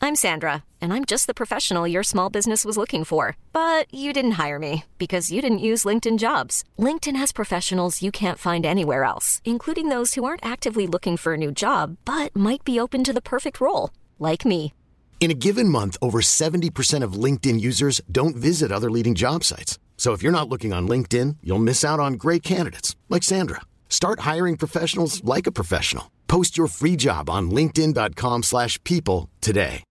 I'm Sandra, and I'm just the professional your small business was looking for. But you didn't hire me because you didn't use LinkedIn Jobs. LinkedIn has professionals you can't find anywhere else, including those who aren't actively looking for a new job, but might be open to the perfect role, like me. In a given month, over 70% of LinkedIn users don't visit other leading job sites. So if you're not looking on LinkedIn, you'll miss out on great candidates like Sandra. Start hiring professionals like a professional. Post your free job on linkedin.com/people today.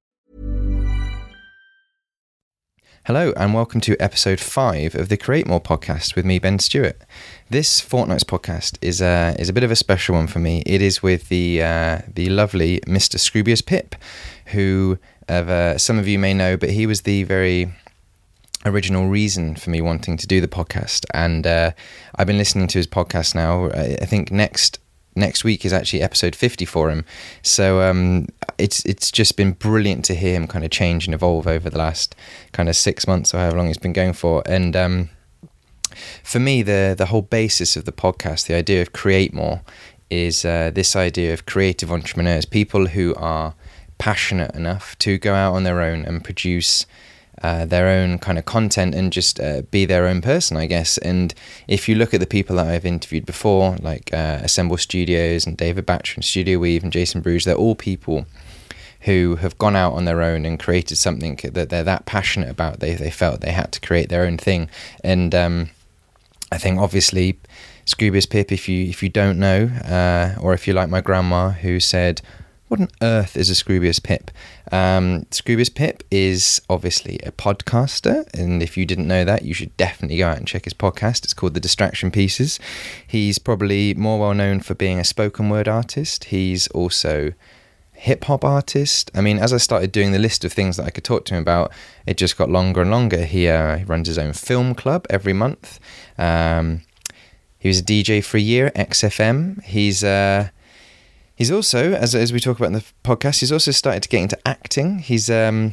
Hello and welcome to episode 5 of the Create More podcast with me, Ben Stewart. This fortnight's podcast is a bit of a special one for me. It is with the lovely Mr. Scroobius Pip, who some of you may know, but he was the very original reason for me wanting to do the podcast. And I've been listening to his podcast now. I think next week is actually episode 50 for him. So it's just been brilliant to hear him kind of change and evolve over the last kind of 6 months or however long it's been going for. And for me, the whole basis of the podcast, the idea of Create More, is this idea of creative entrepreneurs, people who are passionate enough to go out on their own and produce their own kind of content and just be their own person, I guess. And if you look at the people that I've interviewed before, like Assemble Studios and David Batcher and Studio Weave and Jason Bruges, they're all people who have gone out on their own and created something that they're that passionate about. They felt they had to create their own thing. And I think obviously Scroobius Pip, if you don't know, or if you're like my grandma who said, "What on earth is a Scroobius Pip?" Scroobius Pip is obviously a podcaster, and if you didn't know that, you should definitely go out and check his podcast. It's called The Distraction Pieces. He's probably more well known for being a spoken word artist. He's also hip-hop artist. I mean, as I started doing the list of things that I could talk to him about, it just got longer and longer. He runs his own film club every month. He was a DJ for a year at XFM. He's also, as we talk about in the podcast, he's also started to get into acting. He's,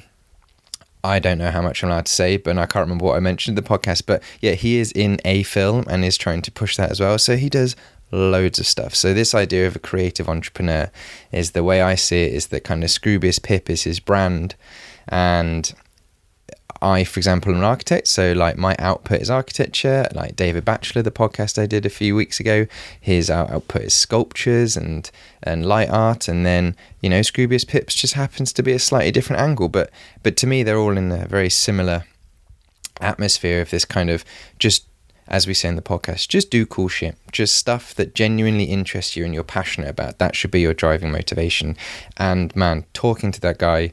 I don't know how much I'm allowed to say, but I can't remember what I mentioned in the podcast. But yeah, he is in a film and is trying to push that as well. So he does loads of stuff. So this idea of a creative entrepreneur is, the way I see it, is that kind of Scroobius Pip is his brand. And I, for example, am an architect, so like my output is architecture. Like David Batchelor, the podcast I did a few weeks ago, his output is sculptures and light art. And then, you know, Scroobius Pips just happens to be a slightly different angle, but to me they're all in a very similar atmosphere of this kind of, just as we say in the podcast, just do cool shit, just stuff that genuinely interests you and you're passionate about. That should be your driving motivation. And man, talking to that guy,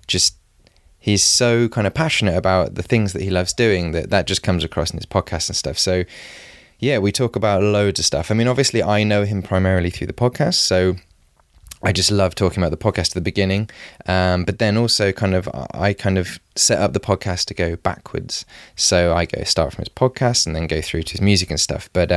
he's so kind of passionate about the things that he loves doing that just comes across in his podcast and stuff. So yeah, we talk about loads of stuff. I mean, obviously I know him primarily through the podcast, so I just love talking about the podcast at the beginning. But then also I set up the podcast to go backwards. So I start from his podcast and then go through to his music and stuff. But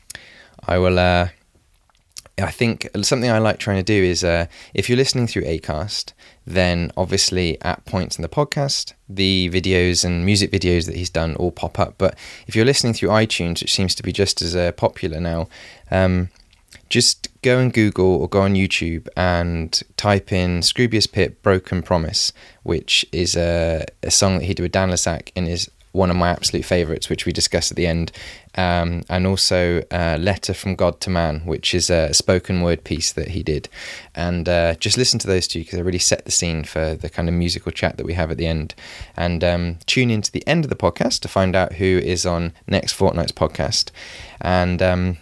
I think something I like trying to do is, if you're listening through Acast, then obviously at points in the podcast, the videos and music videos that he's done all pop up. But if you're listening through iTunes, which seems to be just as popular now, just go and Google or go on YouTube and type in Scroobius Pip Broken Promise, which is a song that he did with Dan Lasac and is one of my absolute favourites, which we discussed at the end, and also Letter from God to Man, which is a spoken word piece that he did. And just listen to those two, because they really set the scene for the kind of musical chat that we have at the end. And tune into the end of the podcast to find out who is on next fortnight's podcast. And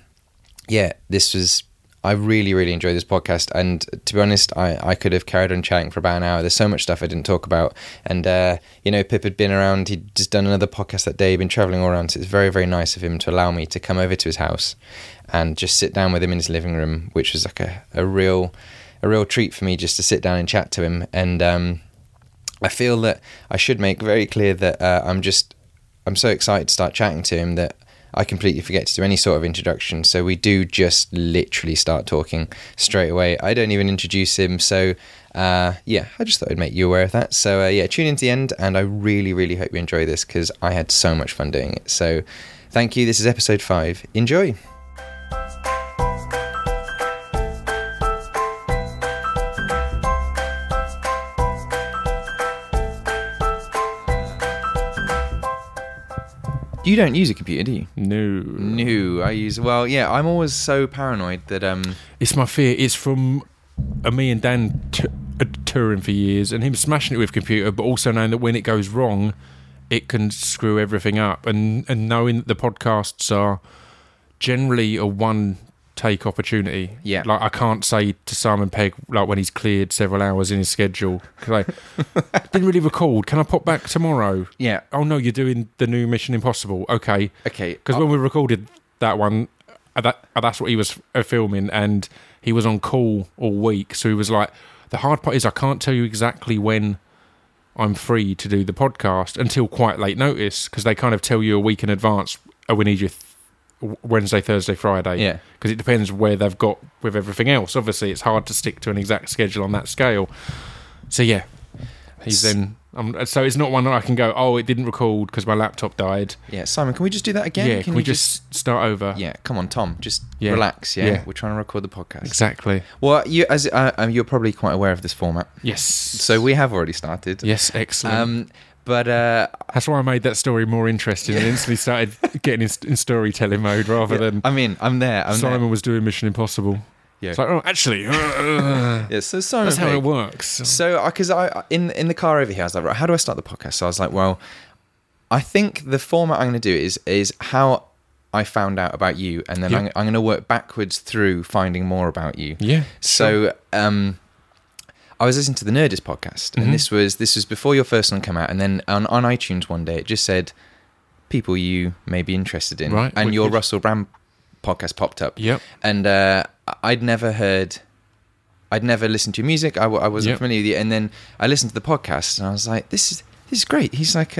I really, really enjoyed this podcast. And to be honest, I could have carried on chatting for about an hour. There's so much stuff I didn't talk about. And, Pip had been around. He'd just done another podcast that day. He'd been traveling all around. So it's very, very nice of him to allow me to come over to his house and just sit down with him in his living room, which was like a real treat for me, just to sit down and chat to him. And I feel that I should make very clear that I'm so excited to start chatting to him that I completely forget to do any sort of introduction. So we do just literally start talking straight away. I don't even introduce him. So I just thought I'd make you aware of that. So tune in to the end, and I really, really hope you enjoy this, because I had so much fun doing it. So thank you. This is episode 5. Enjoy. You don't use a computer, do you? No. I use... Well, yeah, I'm always so paranoid that... It's my fear. It's from me and Dan touring for years and him smashing it with computer, but also knowing that when it goes wrong, it can screw everything up. And knowing that the podcasts are generally a one-take opportunity. Yeah. Like, I can't say to Simon Pegg, like, when he's cleared several hours in his schedule, because I didn't really record. Can I pop back tomorrow? Yeah. Oh, no, you're doing the new Mission Impossible. Okay. Because when we recorded that one, that's what he was filming, and he was on call all week. So he was like, the hard part is I can't tell you exactly when I'm free to do the podcast until quite late notice, because they kind of tell you a week in advance, oh, we need you Wednesday, Thursday, Friday. Yeah. Because it depends where they've got with everything else. Obviously, it's hard to stick to an exact schedule on that scale. So, yeah. He's then... so it's not one that I can go, oh, it didn't record because my laptop died. Yeah, Simon, can we just do that again? Yeah, can we just start over? Yeah, come on, Tom, just relax, yeah? We're trying to record the podcast. Exactly. Well, you're probably quite aware of this format. Yes. So we have already started. Yes, excellent. But that's why I made that story more interesting and instantly started getting in storytelling mode rather than... I mean, I'm there. Simon was doing Mission Impossible. Yeah. It's like, oh, actually... yeah, so Simon that's how Pegg, it works. So, because in the car over here, I was like, right, how do I start the podcast? So I was like, well, I think the format I'm going to do is how I found out about you, and then I'm going to work backwards through finding more about you. Yeah. So, I was listening to the Nerdist podcast, and this was before your first one came out, and then on iTunes one day it just said people you may be interested in, right? And your Russell Brand podcast popped up. Yep. And I'd never listened to your music. I wasn't familiar with you, and then I listened to the podcast, and I was like, this is great. He's like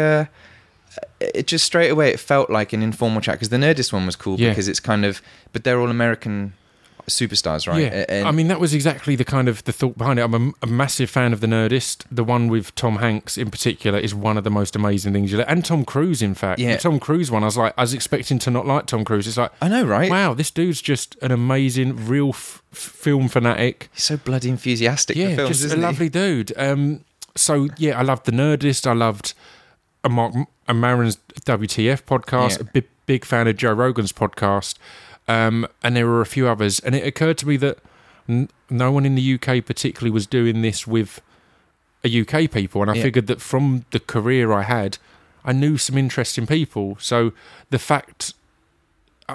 it just straight away it felt like an informal chat, because the Nerdist one was cool because it's kind of, but they're all American superstars, right? Yeah. And I mean, that was exactly the kind of the thought behind it. I'm a massive fan of the Nerdist. The one with Tom Hanks in particular is one of the most amazing things and Tom Cruise, in fact. Yeah. The Tom Cruise one, I was expecting to not like Tom Cruise. It's like, I know, right? Wow, this dude's just an amazing real film fanatic. He's so bloody enthusiastic for films, just isn't a lovely dude. So yeah, I loved the Nerdist. I loved Mark Maron's WTF podcast. A big fan of Joe Rogan's podcast. And there were a few others, and it occurred to me that no one in the UK particularly was doing this with a UK people, and I figured that from the career I had, I knew some interesting people. So the fact that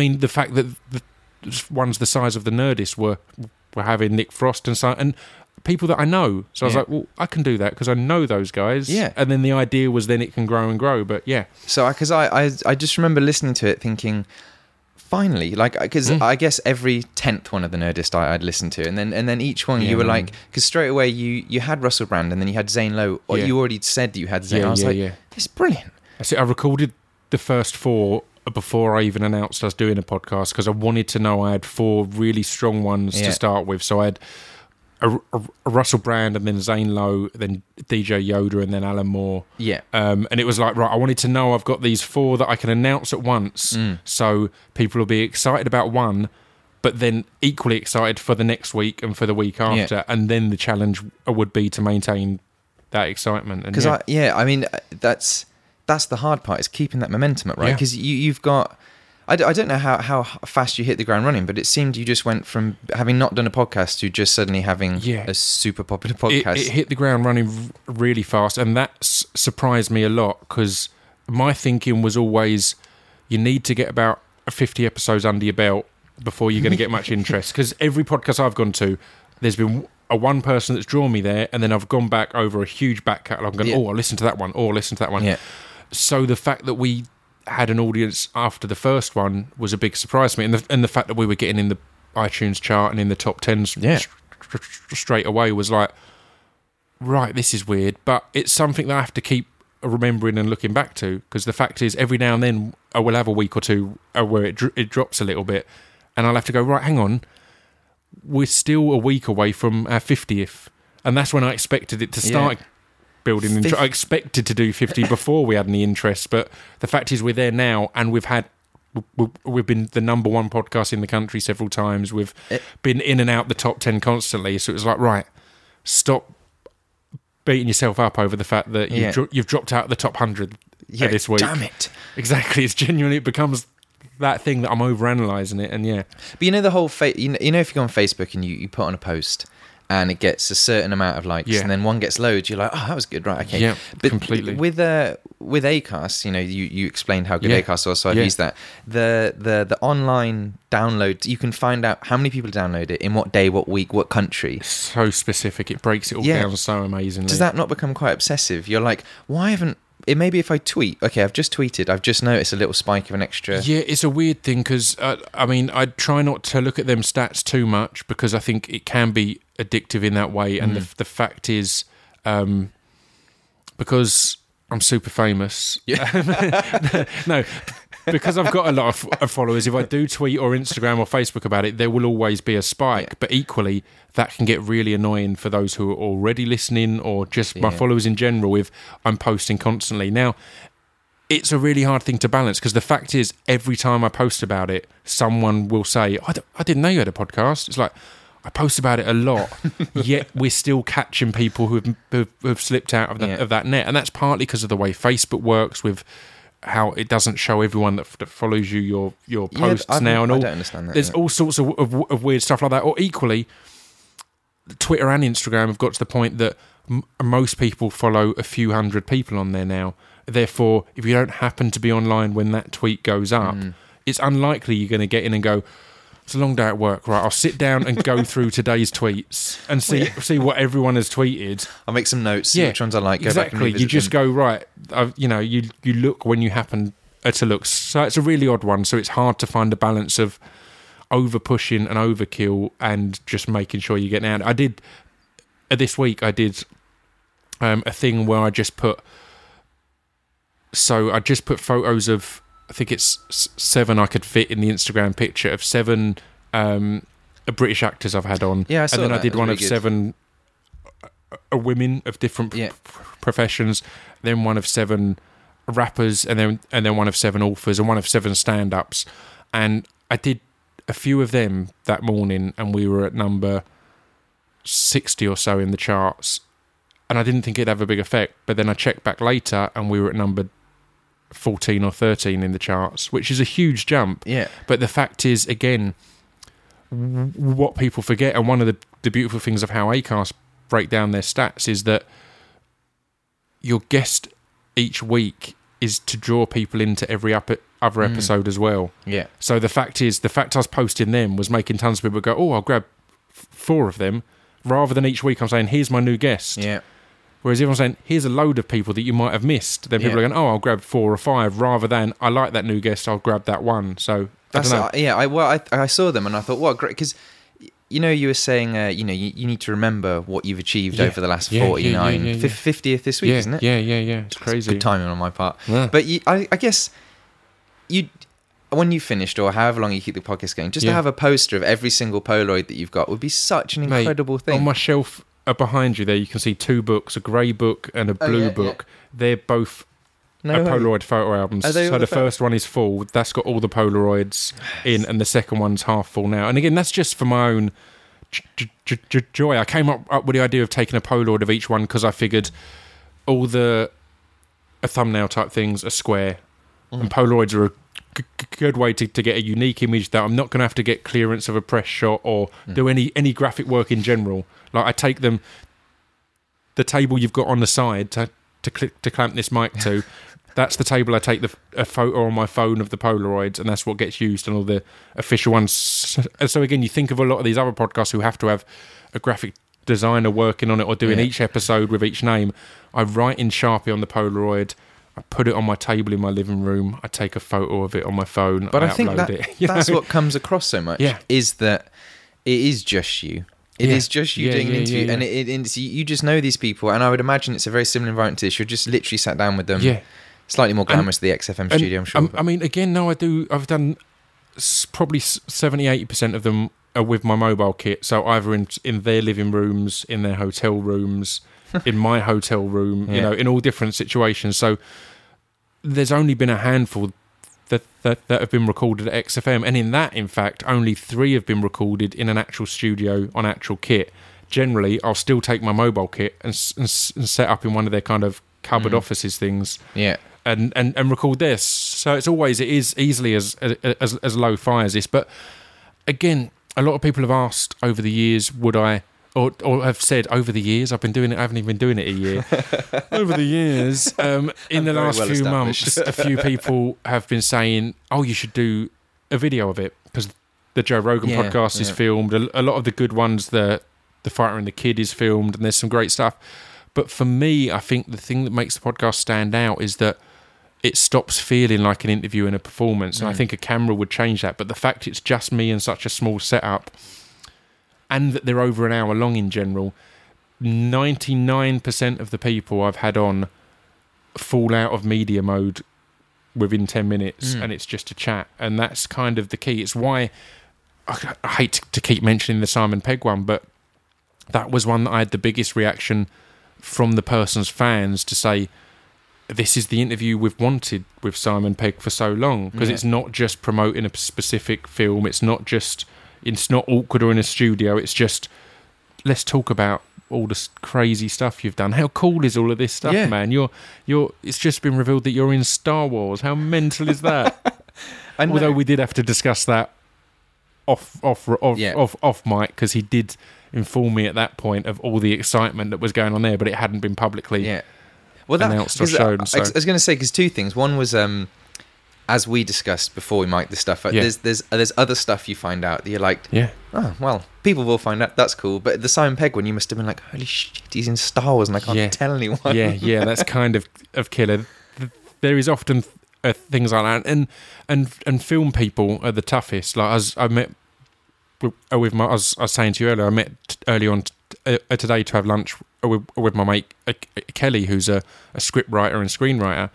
the ones the size of the Nerdist were having Nick Frost and people that I know. So I was like, well, I can do that because I know those guys. Yeah. And then the idea was then it can grow and grow. But yeah. So because I just remember listening to it thinking, finally, like, because I guess every 10th one of the Nerdist I'd listen to, and then each one you were like, because straight away you had Russell Brand, and then you had Zane Lowe, or you already said you had Zane. I was like, this is brilliant. That's it. I recorded the first 4 before I even announced I was doing a podcast, because I wanted to know I had 4 really strong ones to start with. So I had a Russell Brand, and then Zane Lowe, then DJ Yoda, and then Alan Moore. Yeah. And it was like, right, I wanted to know I've got these 4 that I can announce at once, so people will be excited about one, but then equally excited for the next week and for the week after. Yeah. And then the challenge would be to maintain that excitement. Because I mean, that's the hard part, is keeping that momentum up, right? Because you've got... I don't know how fast you hit the ground running, but it seemed you just went from having not done a podcast to just suddenly having a super popular podcast. It hit the ground running really fast, and that surprised me a lot, because my thinking was always, you need to get about 50 episodes under your belt before you're going to get much interest. Because every podcast I've gone to, there's been one person that's drawn me there, and then I've gone back over a huge back catalogue and gone, I'll listen to that one, or listen to that one. Yeah. So the fact that we had an audience after the first one was a big surprise to me, and the fact that we were getting in the iTunes chart and in the top 10 straight away was like, right, this is weird, but it's something that I have to keep remembering and looking back to, because the fact is, every now and then I will have a week or two where it drops a little bit, and I'll have to go, right, hang on, we're still a week away from our 50th, and that's when I expected it to start building. I expected to do 50 before we had any interest, but the fact is we're there now, and we've been the number 1 podcast in the country several times. We've been in and out the top 10 constantly, so it was like, right, stop beating yourself up over the fact that you've dropped out of the top 100 this week. Damn it. Exactly. It's genuinely, it becomes that thing that I'm overanalyzing it, and yeah. But you know the whole you know if you go on Facebook and you put on a post and it gets a certain amount of likes, and then one gets loads, you're like, oh, that was good, right? Okay, yeah, but completely. With Acast, you know, you explained how good Acast was, so I've used that. The online download, you can find out how many people download it, in what day, what week, what country. So specific, it breaks it all down so amazingly. Does that not become quite obsessive? You're like, why haven't? It maybe if I tweet, okay, I've just tweeted, I've just noticed a little spike of an extra. Yeah, it's a weird thing because I mean, I try not to look at them stats too much because I think it can be addictive in that way. And the fact is, because I'm super famous. Yeah. No, because I've got a lot of followers. If I do tweet or Instagram or Facebook about it, there will always be a spike. Yeah. But equally, that can get really annoying for those who are already listening or just my followers in general if I'm posting constantly. Now, it's a really hard thing to balance because the fact is, every time I post about it, someone will say, I didn't know you had a podcast. It's like, I post about it a lot, yet we're still catching people who've slipped out of that net. And that's partly because of the way Facebook works with how it doesn't show everyone that follows you your posts now and all. I don't understand that. There's all sorts of weird stuff like that. Or equally, Twitter and Instagram have got to the point that most people follow a few hundred people on there now. Therefore, if you don't happen to be online when that tweet goes up, it's unlikely you're going to get in and go, it's a long day at work, right? I'll sit down and go through today's tweets and see what everyone has tweeted. I'll make some notes, see which ones I like. Exactly. You just go, right, you look when you happen to look. So it's a really odd one. So it's hard to find a balance of over-pushing and overkill and just making sure you're getting out. This week I did a thing where I just put photos of, I think it's 7 I could fit in the Instagram picture of 7 British actors I've had on. Yeah, I saw and then that. I did one of good. 7 women of different professions, then one of 7 rappers, and then one of 7 authors, and one of 7 stand-ups. And I did a few of them that morning, and we were at number 60 or so in the charts. And I didn't think it'd have a big effect, but then I checked back later, and we were at number 14 or 13 in the charts, which is a huge jump. Yeah. But the fact is, again, what people forget, and one of the beautiful things of how Acast break down their stats is that your guest each week is to draw people into every other episode as well. Yeah. So the fact I was posting them was making tons of people go, oh, I'll grab 4 of them, rather than each week I'm saying, here's my new guest. Yeah. Whereas if I'm saying, here's a load of people that you might have missed, then people are going, oh, I'll grab 4 or 5, rather than, I like that new guest, I'll grab that one. So, I don't know. I saw them and I thought, what great, because, you know, you were saying, you need to remember what you've achieved over the last 49, 50th this week, isn't it? Yeah. It's crazy. Good timing on my part. Yeah. But I guess, when you finished, or however long you keep the podcast going, just to have a poster of every single Polaroid that you've got would be such an incredible thing. On my shelf behind you there, you can see 2 books, a grey book and a blue book. They're both Polaroid photo albums. So the first one is full. That's got all the Polaroids in, and the second one's half full now. And again, that's just for my own joy. I came up with the idea of taking a Polaroid of each one because I figured all the thumbnail type things are square, and Polaroids are a good way to get a unique image that I'm not going to have to get clearance of a press shot or do any graphic work in general. Like I take them, the table you've got on the side to clamp this mic to, that's the table I take a photo on my phone of the Polaroids, and that's what gets used on all the official ones. So again, you think of a lot of these other podcasts who have to have a graphic designer working on it or doing each episode with each name. I write in Sharpie on the Polaroid, I put it on my table in my living room, I take a photo of it on my phone, but I upload think that's it. what comes across so much, is that it is just you. It is just you doing an interview, and it's, you just know these people, and I would imagine it's a very similar environment to this. You're just literally sat down with them. Yeah. Slightly more glamorous than the XFM studio, I'm sure. I mean, again, no, I've done probably 70-80% of them are with my mobile kit, so either in their living rooms, in their hotel rooms, in my hotel room, in all different situations. So there's only been a handful that have been recorded at XFM, and in that, in fact, only 3 have been recorded in an actual studio on actual kit. Generally, I'll still take my mobile kit and set up in one of their kind of cupboard offices things. Yeah. and record this. So it is easily as lo-fi as this. But again, a lot of people have asked over the years, would I, or have said over the years, I haven't even been doing it a year. Over the years, in the last few months, a few people have been saying, oh, you should do a video of it, because the Joe Rogan podcast is filmed. A lot of the good ones, the Fighter and the Kid is filmed, and there's some great stuff. But for me, I think the thing that makes the podcast stand out is that it stops feeling like an interview and a performance. And I think a camera would change that. But the fact it's just me in such a small setup, and that they're over an hour long in general, 99% of the people I've had on fall out of media mode within 10 minutes, and it's just a chat. And that's kind of the key. It's why I hate to keep mentioning the Simon Pegg one, but that was one that I had the biggest reaction from the person's fans to say, this is the interview we've wanted with Simon Pegg for so long, because it's not just promoting a specific film, it's not awkward or in a studio, it's just, let's talk about all the crazy stuff you've done. How cool is all of this stuff, man? It's just been revealed that you're in Star Wars. How mental is that? Although we did have to discuss that off mic, because he did inform me at that point of all the excitement that was going on there, but it hadn't been publicly announced or shown. So. I was going to say, because two things. One was, as we discussed before we mic'd the stuff, there's other stuff you find out that you're like, oh, well, people will find out, that's cool. But the Simon Pegg one, you must have been like, holy shit, he's in Star Wars and I can't tell anyone. Yeah, that's kind of killer. There is often things like that, and film people are the toughest. Like, as I met with I was saying to you earlier, I met early on today to have lunch with my mate Kelly, who's a script writer and screenwriter,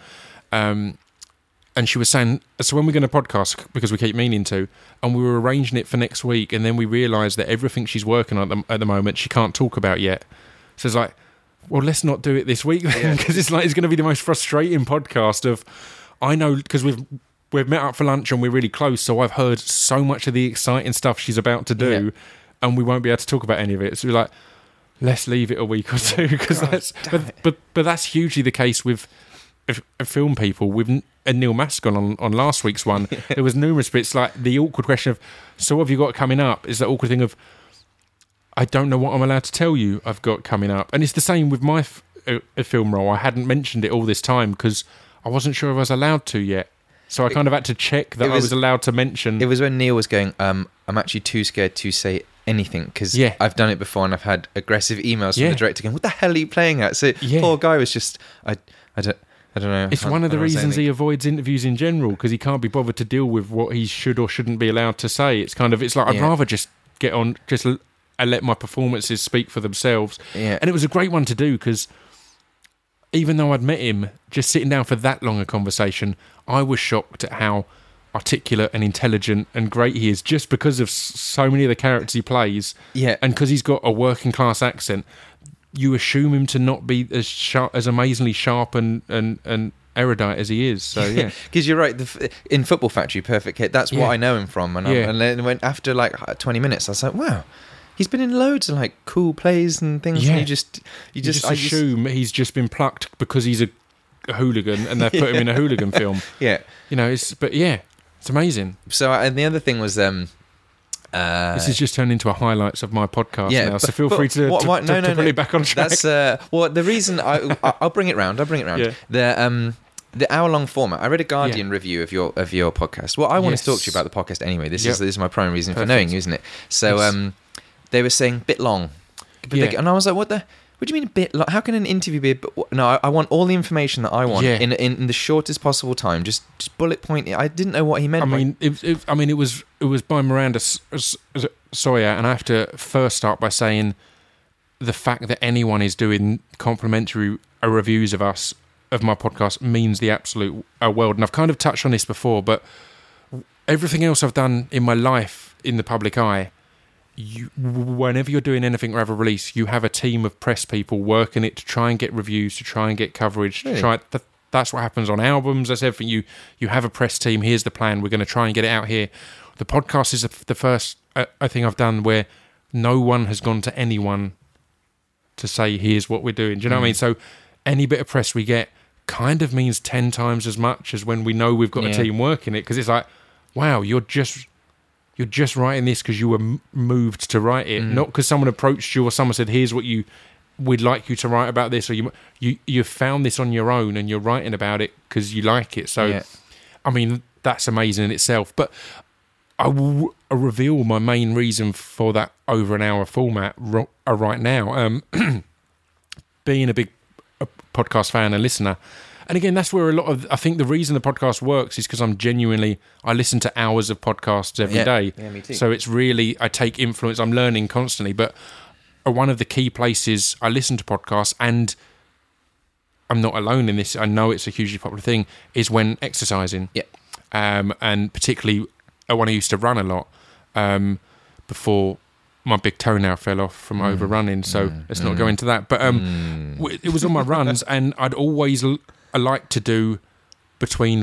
and she was saying, so when we're going to podcast, because we keep meaning to, and we were arranging it for next week, and then we realised that everything she's working on at the moment she can't talk about yet. So it's like, well, let's not do it this week then, because it's going to be the most frustrating podcast of, I know, because we've met up for lunch and we're really close, so I've heard so much of the exciting stuff she's about to do, and we won't be able to talk about any of it. So we're like, let's leave it a week or two, because but that's hugely the case with film people. With Neil Mascon on last week's one, there was numerous bits, like the awkward question of, so what have you got coming up? Is that awkward thing of, I don't know what I'm allowed to tell you I've got coming up. And it's the same with my film role. I hadn't mentioned it all this time because I wasn't sure if I was allowed to yet. So I kind of had to check that I was allowed to mention. It was when Neil was going, I'm actually too scared to say anything, because I've done it before and I've had aggressive emails from the director going, what the hell are you playing at? So poor guy was just, I don't know. It's one of the reasons he avoids interviews in general, because he can't be bothered to deal with what he should or shouldn't be allowed to say. It's kind of, it's like, I'd rather just get on, and let my performances speak for themselves. Yeah. And it was a great one to do, because even though I'd met him, just sitting down for that long a conversation, I was shocked at how articulate and intelligent and great he is, just because of so many of the characters he plays. Yeah. And because he's got a working class accent, you assume him to not be as sharp, as amazingly sharp and erudite as he is. So yeah, because you're right. In Football Factory, Perfect Hit, that's what I know him from. And then when after like 20 minutes, I was like, wow, he's been in loads of like cool plays and things. Yeah. And you just assume he's just been plucked because he's a hooligan and they've put him in a hooligan film. Yeah, it's amazing. So and the other thing was. This has just turned into a highlights of my podcast now, so feel free to put it back on track. That's the reason I'll bring it round. Yeah. The hour-long format. I read a Guardian review of your podcast. Well, I want to talk to you about the podcast anyway. This is my primary reason for knowing you, isn't it? So they were saying bit long, and I was like, what do you mean a bit long? How can an interview be a bit... No, I want all the information that I want in the shortest possible time. Just bullet point it. I didn't know what he meant. It was by Miranda Sawyer, and I have to first start by saying the fact that anyone is doing complimentary reviews of my podcast means the absolute world. And I've kind of touched on this before, but everything else I've done in my life in the public eye, whenever you're doing anything or have a release, you have a team of press people working it to try and get reviews, to try and get coverage. Really? That's what happens on albums. That's everything. You have a press team. Here's the plan. We're going to try and get it out here. The podcast is the first thing I've done where no one has gone to anyone to say, here's what we're doing. Do you know what I mean? So any bit of press we get kind of means 10 times as much as when we know we've got a team working it, because it's like, wow, you're just writing this because you were moved to write it, not because someone approached you or someone said, here's what we'd like you to write about this, or you found this on your own and you're writing about it because you like it. So I mean, that's amazing in itself. But I will reveal my main reason for that over an hour format right now. Being a big podcast fan and listener, and again, that's where I think the reason the podcast works is because I listen to hours of podcasts every day. Yeah, me too. So it's really, I take influence, I'm learning constantly, but one of the key places I listen to podcasts, and I'm not alone in this, I know it's a hugely popular thing, is when exercising. Yeah. And particularly when I used to run a lot, before my big toenail fell off from overrunning, so let's not go into that. But it was on my runs, and I'd always like to do between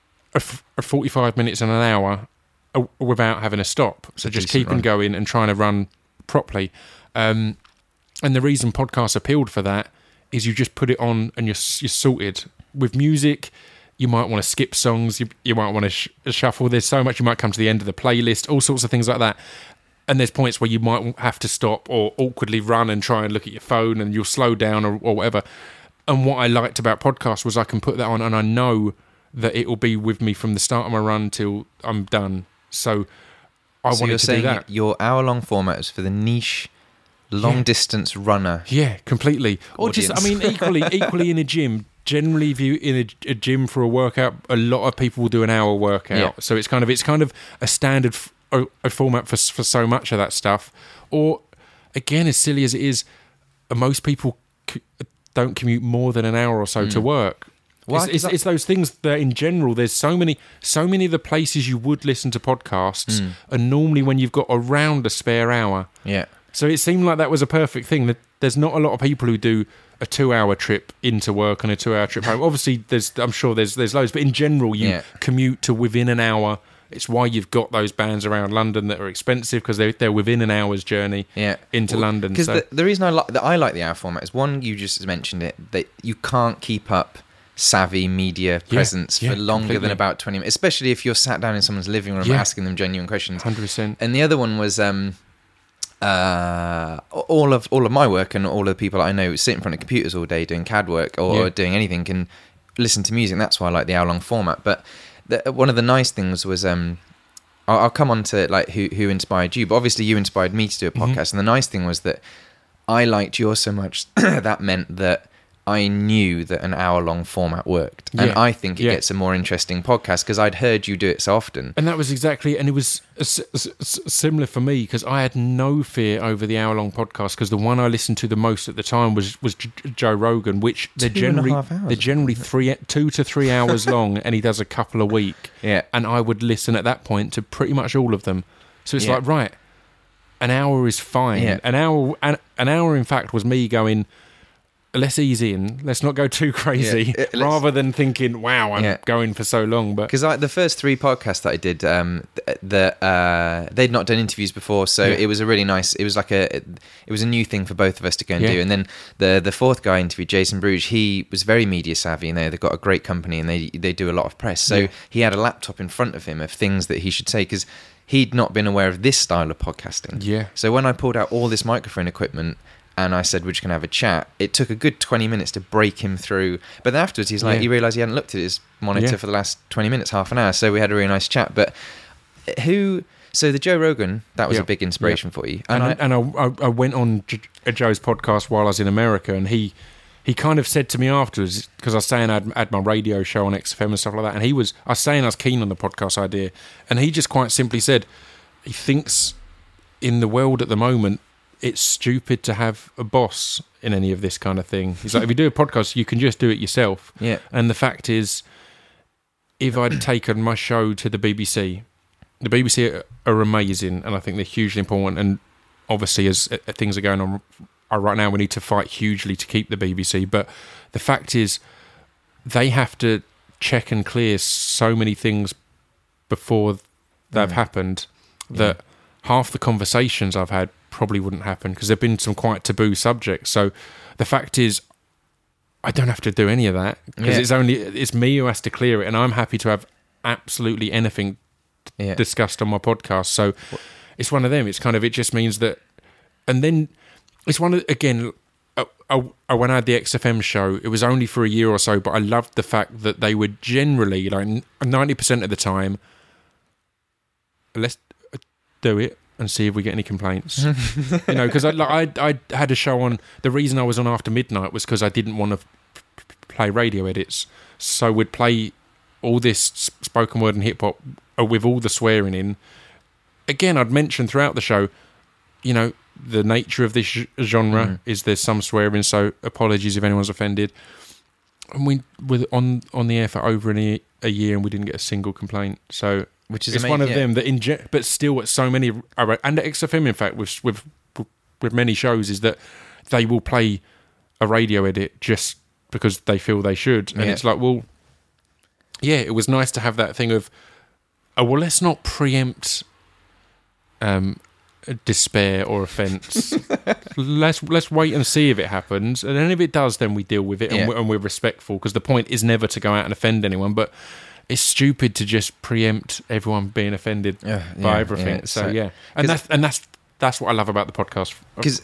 45 minutes and an hour without having a stop. So just keeping going and trying to run properly. And the reason podcasts appealed for that is you just put it on and you're sorted. With music, you might want to skip songs, you might want to shuffle. There's so much, you might come to the end of the playlist, all sorts of things like that. And there's points where you might have to stop or awkwardly run and try and look at your phone, and you'll slow down or whatever. And what I liked about podcasts was I can put that on and I know that it will be with me from the start of my run till I'm done. So I wanted to do that. Your hour-long format is for the niche, long-distance runner. Yeah, completely. Or audience. just, I mean, equally in a gym. Generally, if you in a gym for a workout, a lot of people will do an hour workout. Yeah. So it's kind of a standard a format for so much of that stuff. Or again, as silly as it is, most people don't commute more than an hour or so to work. Well, it's those things that in general, there's so many of the places you would listen to podcasts are normally when you've got around a spare hour. Yeah. So it seemed like that was a perfect thing. There's not a lot of people who do a 2-hour trip into work and a 2-hour trip home. Obviously, I'm sure there's loads, but in general, you commute to within an hour. It's why you've got those bands around London that are expensive, because they're within an hour's journey into London. Because the reason I like the hour format is, one, you just mentioned it, that you can't keep up savvy media presence for longer than about 20 minutes, especially if you're sat down in someone's living room asking them genuine questions. 100%. And the other one was all of my work and all of the people I know sit in front of computers all day doing CAD work or doing anything can listen to music. That's why I like the hour-long format. But one of the nice things was, I'll come on to like who inspired you, but obviously you inspired me to do a podcast. And the nice thing was that I liked yours so much that meant that I knew that an hour-long format worked. And I think it gets a more interesting podcast because I'd heard you do it so often. And that was exactly, and it was similar for me, because I had no fear over the hour-long podcast, because the one I listened to the most at the time was Joe Rogan, which they're generally 2 to 3 hours long, and he does a couple a week. Yeah. And I would listen at that point to pretty much all of them. So it's like, right, an hour is fine. Yeah. An hour, in fact, was me going, let's ease in, let's not go too crazy, rather than thinking, wow, I'm going for so long. But because the first 3 podcasts that I did, they'd not done interviews before, so it was a really nice, it was a new thing for both of us to go and do. And then the fourth guy I interviewed, Jason Bruges, he was very media savvy, and they've got a great company, and they do a lot of press, so he had a laptop in front of him of things that he should say, because he'd not been aware of this style of podcasting. So when I pulled out all this microphone equipment and I said, we're just going to have a chat, it took a good 20 minutes to break him through. But then afterwards, he's like, he realised he hadn't looked at his monitor for the last 20 minutes, half an hour. So we had a really nice chat. But so the Joe Rogan, that was a big inspiration for you. And I went on Joe's podcast while I was in America, and he kind of said to me afterwards, because I was saying I'd had my radio show on XFM and stuff like that, and I was saying I was keen on the podcast idea, and he just quite simply said he thinks in the world at the moment, it's stupid to have a boss in any of this kind of thing. He's like, if you do a podcast, you can just do it yourself. Yeah. And the fact is, if I'd taken my show to the BBC are amazing, and I think they're hugely important. And obviously, as things are going on right now, we need to fight hugely to keep the BBC. But the fact is, they have to check and clear so many things before they've happened that half the conversations I've had probably wouldn't happen, because there've been some quite taboo subjects. So the fact is, I don't have to do any of that because it's me who has to clear it, and I'm happy to have absolutely anything discussed on my podcast. So it's one of them. It's kind of, it just means that, and then it's one of, again, when I had the XFM show, it was only for a year or so, but I loved the fact that they were generally, like 90% of the time, let's do it and see if we get any complaints. You know, because I had a show on, the reason I was on After Midnight was because I didn't want to play radio edits. So we'd play all this spoken word and hip hop with all the swearing in. Again, I'd mentioned throughout the show, you know, the nature of this genre is there's some swearing, so apologies if anyone's offended. And we were on the air for over a year and we didn't get a single complaint. So which is it's amazing, one of them that but still at so many, and at XFM in fact with many shows, is that they will play a radio edit just because they feel they should. And it's like, well, yeah, it was nice to have that thing of, oh, well, let's not preempt despair or offence. let's wait and see if it happens, and then if it does, then we deal with it, and we're respectful, because the point is never to go out and offend anyone, but it's stupid to just preempt everyone being offended by everything. And that's what I love about the podcast. Because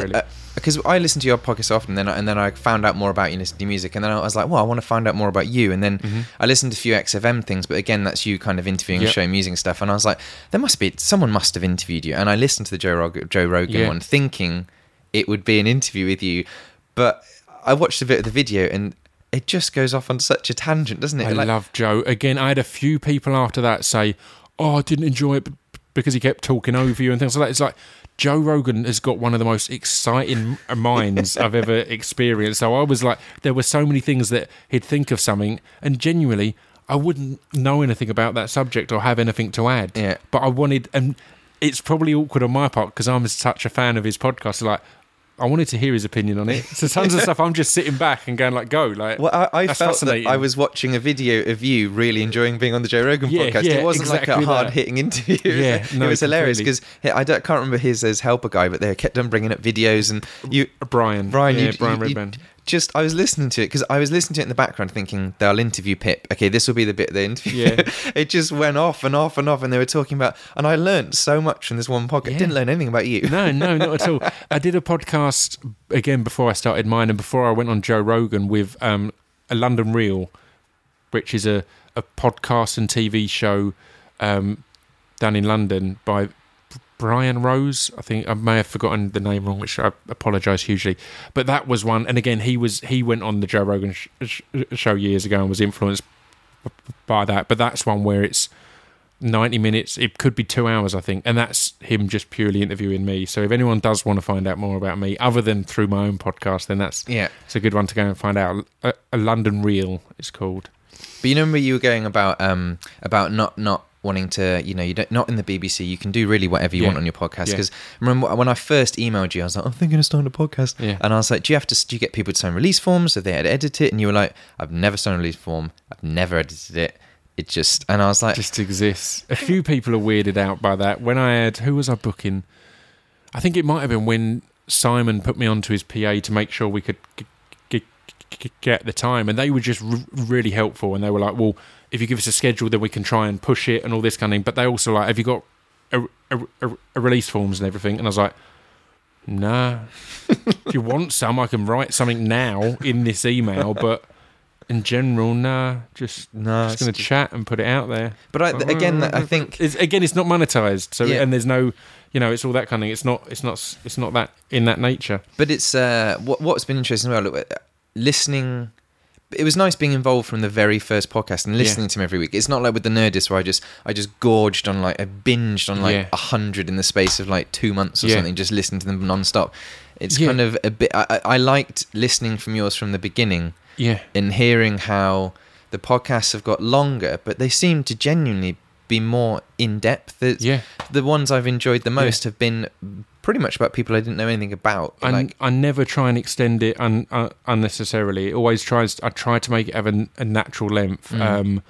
I listen to your podcast often, and then I found out more about you listening to music, and then I was like, well, I want to find out more about you. And then I listened to a few XFM things, but again, that's you kind of interviewing and showing music stuff. And I was like, someone must have interviewed you. And I listened to the Joe Rogan one, thinking it would be an interview with you, but I watched a bit of the video and it just goes off on such a tangent, doesn't it? I love Joe. Again, I had a few people after that say, oh, I didn't enjoy it because he kept talking over you and things like that. It's like, Joe Rogan has got one of the most exciting minds I've ever experienced. So I was like, there were so many things that he'd think of something, and genuinely, I wouldn't know anything about that subject or have anything to add. Yeah. But I wanted, and it's probably awkward on my part because I'm such a fan of his podcast. Like, I wanted to hear his opinion on it. So tons of stuff I'm just sitting back and going like, go. Like, well, I felt that I was watching a video of you really enjoying being on the Joe Rogan podcast. It wasn't exactly like a hard-hitting interview. Yeah, it was hilarious because I can't remember his as helper guy, but they kept on bringing up videos and Brian Redman. I was listening to it because I was listening to it in the background thinking they'll interview Pip. Okay, this will be the bit they interview. Yeah. It just went off and off and off, and they were talking about, and I learned so much from this one podcast. Didn't learn anything about you. No, not at all. I did a podcast again before I started mine and before I went on Joe Rogan with a London Reel, which is a podcast and TV show down in London by Brian Rose. I think I may have forgotten the name wrong, which I apologise hugely. But that was one, and again, he went on the Joe Rogan show years ago and was influenced by that. But that's one where it's 90 minutes. It could be 2 hours, I think, and that's him just purely interviewing me. So if anyone does want to find out more about me, other than through my own podcast, then it's a good one to go and find out. A London Reel, it's called. But you know where you were going about not wanting to, you don't, not in the BBC, you can do really whatever you want on your podcast. Because remember when I first emailed you, I was like, I'm thinking of starting a podcast. And I was like, do you get people to sign release forms so they had to edit it? And you were like, I've never signed a release form, I've never edited it. It just, and I was like, just exists. A few people are weirded out by that. When I had, who was I booking? I think it might have been when Simon put me onto his PA to make sure we could get the time, and they were just really helpful, and they were like, well, if you give us a schedule then we can try and push it and all this kind of thing. But they also like, have you got a release forms and everything? And I was like, nah. If you want some, I can write something now in this email, but in general, just going to chat and put it out there. But I think it's not monetized, so and there's no, it's all that kind of thing. It's not that in that nature. But it's what's been interesting as well. Listening, it was nice being involved from the very first podcast and listening to them every week. It's not like with the Nerdist where I just gorged on, like, I binged on 100 in the space of like 2 months or something, just listening to them non-stop. It's kind of a bit, I liked listening from yours from the beginning and hearing how the podcasts have got longer, but they seem to genuinely be more in-depth. The ones I've enjoyed the most have been pretty much about people I didn't know anything about. I never try and extend it unnecessarily. I try to make it have a natural length. I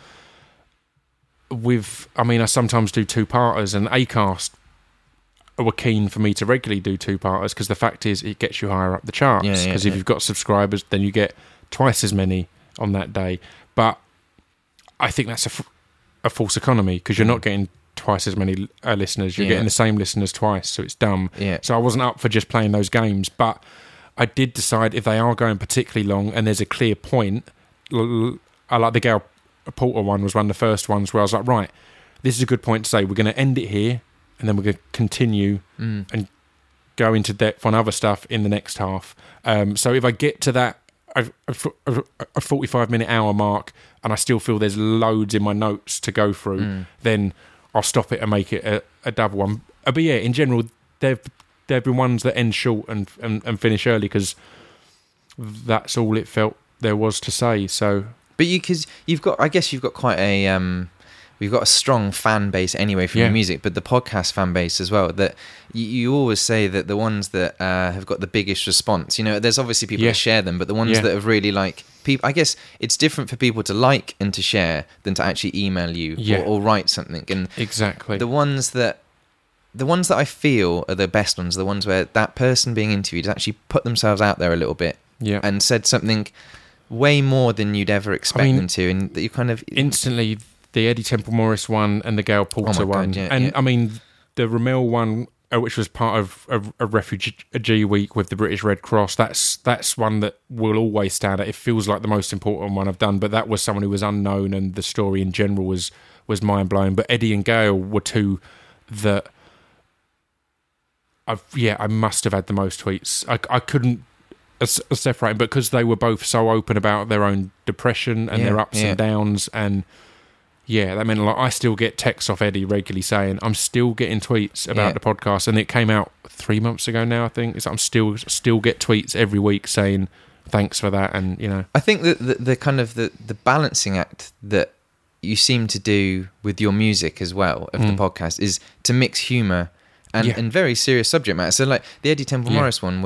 sometimes do two-parters, and Acast were keen for me to regularly do two-parters because the fact is it gets you higher up the charts. Because if you've got subscribers, then you get twice as many on that day. But I think that's a false economy, because you're not getting twice as many listeners. You're getting the same listeners twice, so it's dumb. Yeah. So I wasn't up for just playing those games, but I did decide if they are going particularly long and there's a clear point, I like the Gail Porter one was one of the first ones where I was like, right, this is a good point to say we're going to end it here, and then we're going to continue and go into depth on other stuff in the next half. So if I get to that a 45-minute hour mark and I still feel there's loads in my notes to go through, then I'll stop it and make it a double one. But yeah, in general, there've been ones that end short and finish early, because that's all it felt there was to say. So, but you've got quite a we've got a strong fan base anyway for your music, but the podcast fan base as well. That you always say that the ones that have got the biggest response, there's obviously people that share them, but the ones that have really people, I guess it's different for people to like and to share than to actually email you or write something. And exactly, the ones that I feel are the best ones, the ones where that person being interviewed has actually put themselves out there a little bit and said something way more than you'd ever expect them to, and that you kind of instantly. The Eddie Temple Morris one and the Gail Porter one. I mean, the Ramel one, which was part of a Refugee Week with the British Red Cross, that's one that will always stand out. It feels like the most important one I've done, but that was someone who was unknown, and the story in general was mind-blowing. But Eddie and Gail were two that I must have had the most tweets. I couldn't separate them, because they were both so open about their own depression and their ups and downs, and that meant a lot. I still get texts off Eddie regularly saying, I'm still getting tweets about the podcast, and it came out 3 months ago now, I think. I'm still get tweets every week saying thanks for that, and I think that the kind of the balancing act that you seem to do with your music as well of the podcast is to mix humour and very serious subject matter. So like the Eddie Temple Morris one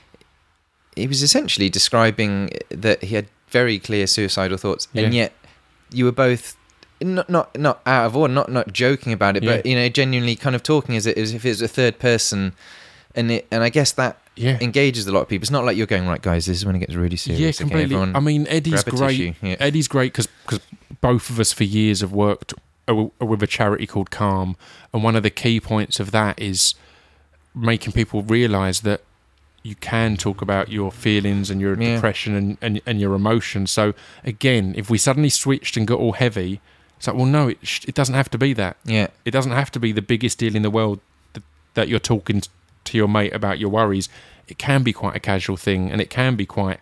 he was essentially describing that he had very clear suicidal thoughts, and yet you were both not out of order, not joking about it, but genuinely kind of talking as if it was a third person, and I guess that engages a lot of people. It's not like you're going, right, guys, this is when it gets really serious. Yeah, completely. Okay, I mean, Eddie's great. Eddie's great because both of us for years have worked with a charity called Calm, and one of the key points of that is making people realise that you can talk about your feelings and your depression and your emotions. So again, if we suddenly switched and got all heavy, it's like, well, no, it doesn't have to be that. Yeah, it doesn't have to be the biggest deal in the world that you're talking to your mate about your worries. It can be quite a casual thing, and it can be quite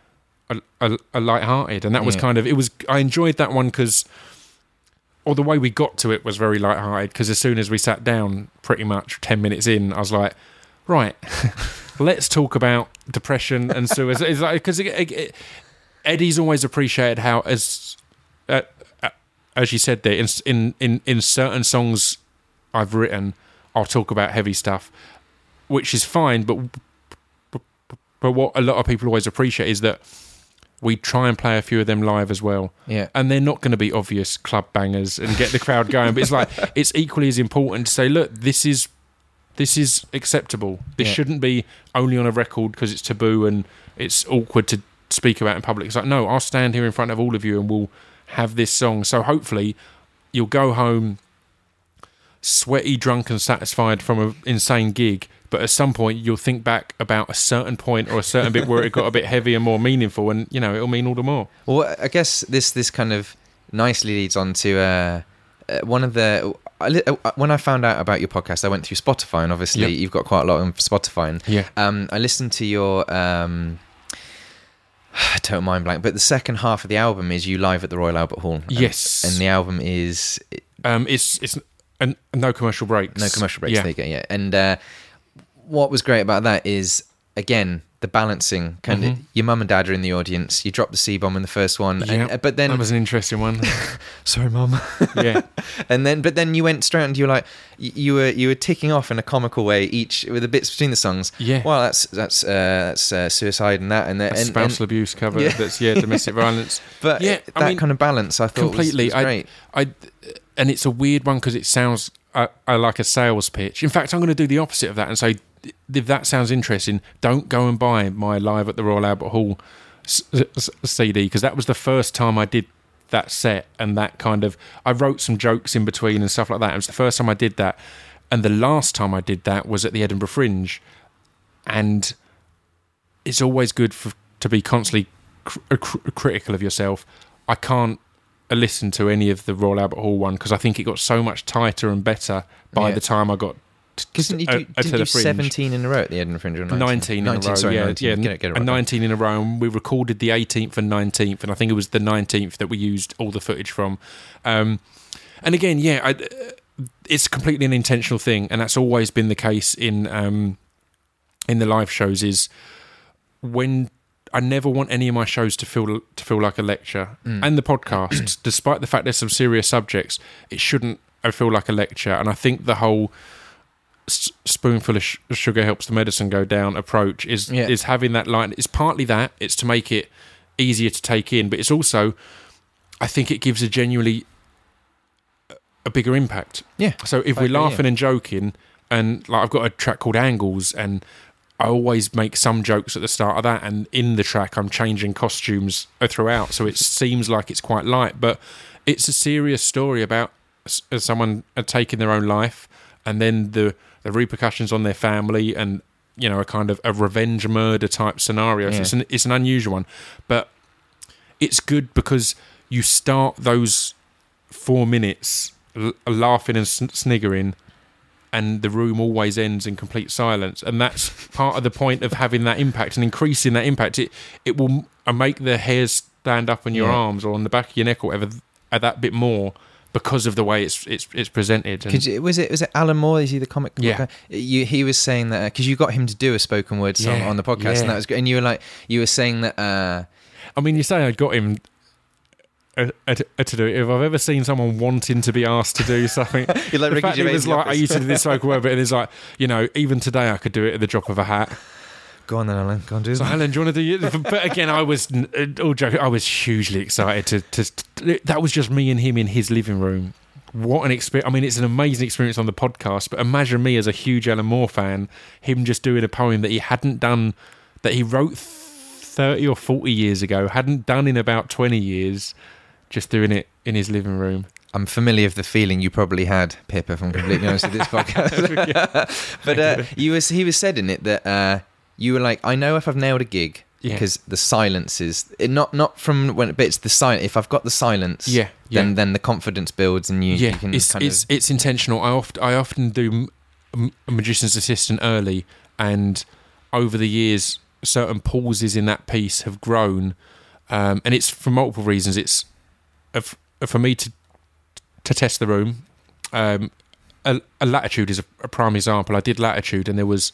a light-hearted. And that was kind of it was. I enjoyed that one because, or the way we got to it was very light-hearted. Because as soon as we sat down, pretty much 10 minutes in, I was like, right, let's talk about depression and suicide. It's like, because Eddie's always appreciated how as you said there, in certain songs I've written, I'll talk about heavy stuff, which is fine, but what a lot of people always appreciate is that we try and play a few of them live as well. Yeah. And they're not going to be obvious club bangers and get the crowd going, but it's like, it's equally as important to say, look, this is acceptable. This shouldn't be only on a record because it's taboo and it's awkward to speak about in public. It's like, no, I'll stand here in front of all of you and we'll have this song. So hopefully you'll go home sweaty, drunk and satisfied from an insane gig, but at some point you'll think back about a certain point or a certain bit where it got a bit heavy and more meaningful, and it'll mean all the more. Well, I guess this kind of nicely leads on to one of the... when I found out about your podcast, I went through Spotify, and obviously you've got quite a lot on Spotify, and I listened to your total mind blank, but the second half of the album is you live at the Royal Albert Hall. Yes. And the album is... It's no commercial breaks. No commercial breaks, there you go, yeah. And what was great about that is, again, the balancing. Kind of, your mum and dad are in the audience. You dropped the C-bomb in the first one, but then that was an interesting one. Sorry, Mum. Yeah. But then you went straight, and you were like, you were ticking off in a comical way each with the bits between the songs. Yeah. Well, that's suicide and that, and that, spousal abuse cover. Yeah. That's domestic violence. But that kind of balance, I thought, completely was great. And it's a weird one because it sounds like a sales pitch. In fact, I'm going to do the opposite of that and say, if that sounds interesting, don't go and buy my Live at the Royal Albert Hall CD, because that was the first time I did that set, and that kind of, I wrote some jokes in between and stuff like that. It was the first time I did that, and the last time I did that was at the Edinburgh Fringe. And it's always good to be constantly critical of yourself. I can't listen to any of the Royal Albert Hall one because I think it got so much tighter and better by the time I got didn't you do 17 in a row at the Edinburgh Fringe? Or 19 in a row, sorry, yeah. 19. Yeah, get it right 19 in a row, and we recorded the 18th and 19th, and I think it was the 19th that we used all the footage from. And again, it's completely an intentional thing, and that's always been the case in the live shows, is when I never want any of my shows to feel like a lecture. And the podcast, despite the fact there's some serious subjects, it shouldn't feel like a lecture. And I think the whole spoonful of sugar helps the medicine go down approach is having that line. It's partly that, it's to make it easier to take in, but it's also, I think it gives a genuinely a bigger impact. Yeah. So if we're laughing and joking, and like I've got a track called Angles, and I always make some jokes at the start of that, and in the track I'm changing costumes throughout, so it seems like it's quite light, but it's a serious story about someone taking their own life, and then the repercussions on their family, and a kind of a revenge murder type scenario. So it's an unusual one, but it's good because you start those 4 minutes laughing and sniggering, and the room always ends in complete silence, and that's part of the point of having that impact and increasing that impact. It will make the hairs stand up on your arms or on the back of your neck or whatever that bit more, because of the way it's presented. And was it Alan Moore? Is he the comic? Yeah. He was saying that because you got him to do a spoken word song on the podcast, and that was great. And you were saying that. I mean, you say I got him to do it. If I've ever seen someone wanting to be asked to do something, You're like the Ricky fact it Gervais was in The like I Office. used to do this spoken word, but it's like, even today I could do it at the drop of a hat. Go on then, Alan. Go on, do it. So, Alan, do you want to do it? But again, I was all joking. I was hugely excited to. That was just me and him in his living room. What an experience! I mean, it's an amazing experience on the podcast. But imagine me as a huge Alan Moore fan, him just doing a poem that he hadn't done, that he wrote 30 or 40 years ago, hadn't done in about 20 years, just doing it in his living room. I'm familiar with the feeling you probably had, Pip, if I'm completely honest with this podcast. But he was said in it that you were like, I know if I've nailed a gig, because the silence is not from when, but it's the silence. If I've got the silence, then the confidence builds, and you can it's intentional. I often do a magician's assistant early, and over the years, certain pauses in that piece have grown, and it's for multiple reasons. It's for me to test the room. A Latitude is a prime example. I did Latitude, and there was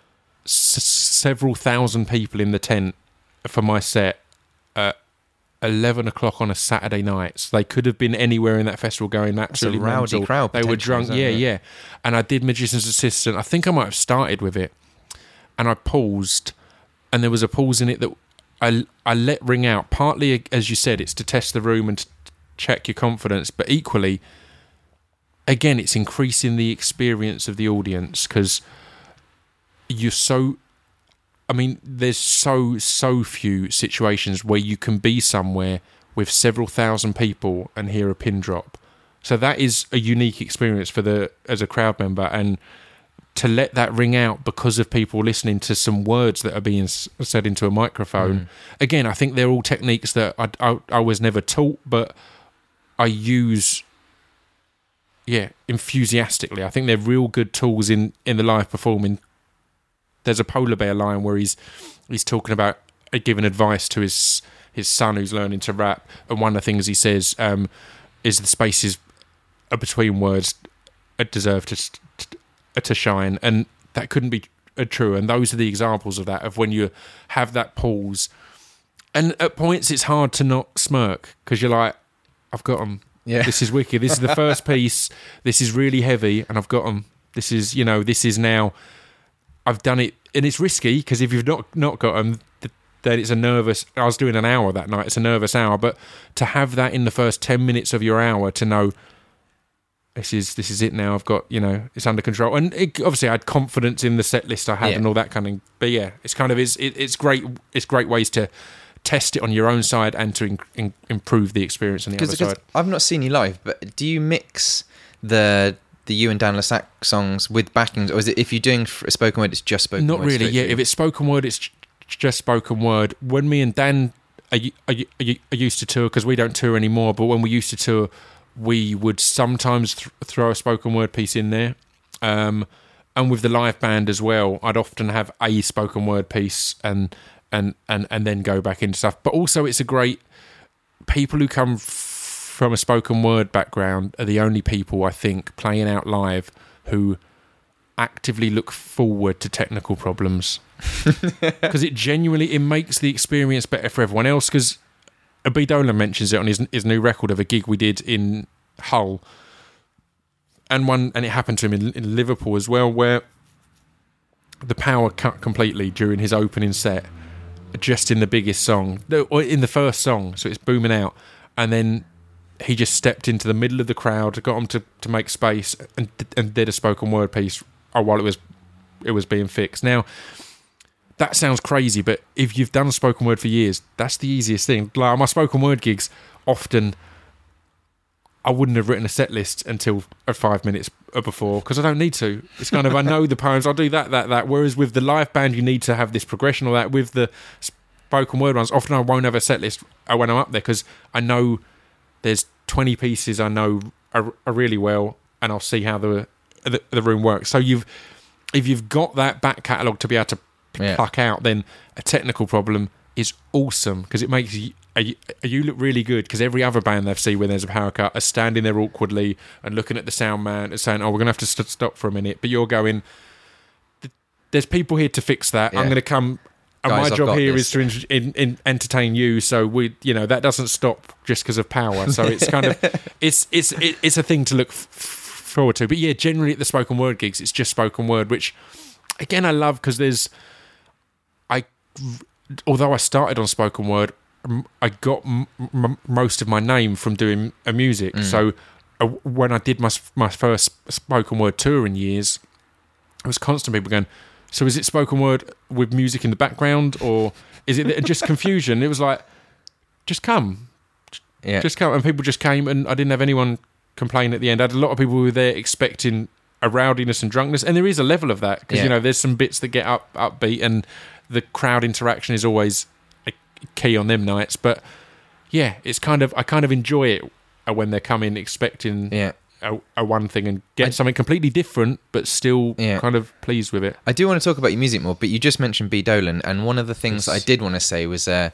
several thousand people in the tent for my set at 11 o'clock on a Saturday night. So they could have been anywhere in that festival going absolutely rowdy mental. crowd. They were drunk, yeah. And I did Magician's Assistant. I think I might have started with it, and I paused, and there was a pause in it that I let ring out. Partly, as you said, it's to test the room and to check your confidence, but equally, again, it's increasing the experience of the audience, because there's so few situations where you can be somewhere with several thousand people and hear a pin drop. So that is a unique experience as a crowd member, and to let that ring out because of people listening to some words that are being said into a microphone. Again, I think they're all techniques that I was never taught, but I use enthusiastically. I think they're real good tools in the live performing. There's a polar bear line where he's talking about giving advice to his son who's learning to rap, and one of the things he says is the spaces between words deserve to shine, and that couldn't be true. And those are the examples of that, of when you have that pause, and at points it's hard to not smirk because you're like, I've got them. Yeah. This is wicked. This is the first piece. This is really heavy, and I've got them. This is now. I've done it, and it's risky because if you've not got them, then it's a nervous. I was doing an hour that night. It's a nervous hour, but to have that in the first 10 minutes of your hour, to know this is it now. I've got it's under control, and obviously I had confidence in the set list I had and all that kind of. But yeah, it's kind of it's great. It's great ways to test it on your own side and to improve the experience on the other side. I've not seen you live, but do you mix the you and Dan Lessac songs with backings, or is it, if you're doing spoken word, it's just spoken word? Not really, yeah. If it's spoken word, it's just spoken word. When me and Dan are used to tour, because we don't tour anymore, but when we used to tour, we would sometimes throw a spoken word piece in there. And with the live band as well, I'd often have a spoken word piece and then go back into stuff. But also, it's a great... People who come from a spoken word background are the only people, I think, playing out live who actively look forward to technical problems. Because it makes the experience better for everyone else. Because B. Dolan mentions it on his new record of a gig we did in Hull. And it happened to him in Liverpool as well, where the power cut completely during his opening set, just in the biggest song, or in the first song, so it's booming out, and then he just stepped into the middle of the crowd, got him to make space, and did a spoken word piece while it was being fixed. Now, that sounds crazy, but if you've done spoken word for years, that's the easiest thing. Like my spoken word gigs, often I wouldn't have written a set list until 5 minutes before, because I don't need to. It's kind of, I know the poems, I'll do that. Whereas with the live band, you need to have this progression or that. With the spoken word ones, often I won't have a set list when I'm up there, because I know there's 20 pieces I know are really well, and I'll see how the room works. So if you've got that back catalogue to be able to pluck out, then a technical problem is awesome, because it makes you look really good, because every other band they've seen when there's a power cut are standing there awkwardly and looking at the sound man and saying, oh, we're going to have to stop for a minute. But you're going, there's people here to fix that. Yeah. I'm going to come, and guys, my job here is to entertain you. So that doesn't stop just because of power. So it's kind of, it's a thing to look forward to. But yeah, generally at the spoken word gigs, it's just spoken word, which again I love, because although I started on spoken word, I got most of my name from doing music. So when I did my first spoken word tour in years, it was constant people going, so is it spoken word with music in the background, or is it just confusion? It was like, just come. Just come. And people just came, and I didn't have anyone complain at the end. I had a lot of people who were there expecting a rowdiness and drunkenness, and there is a level of that, because there's some bits that get upbeat, and the crowd interaction is always a key on them nights. But yeah, it's I kind of enjoy it when they're coming expecting a one thing and get something completely different, but still kind of pleased with it. I do want to talk about your music more, but you just mentioned B. Dolan, and one of the things that I did want to say was the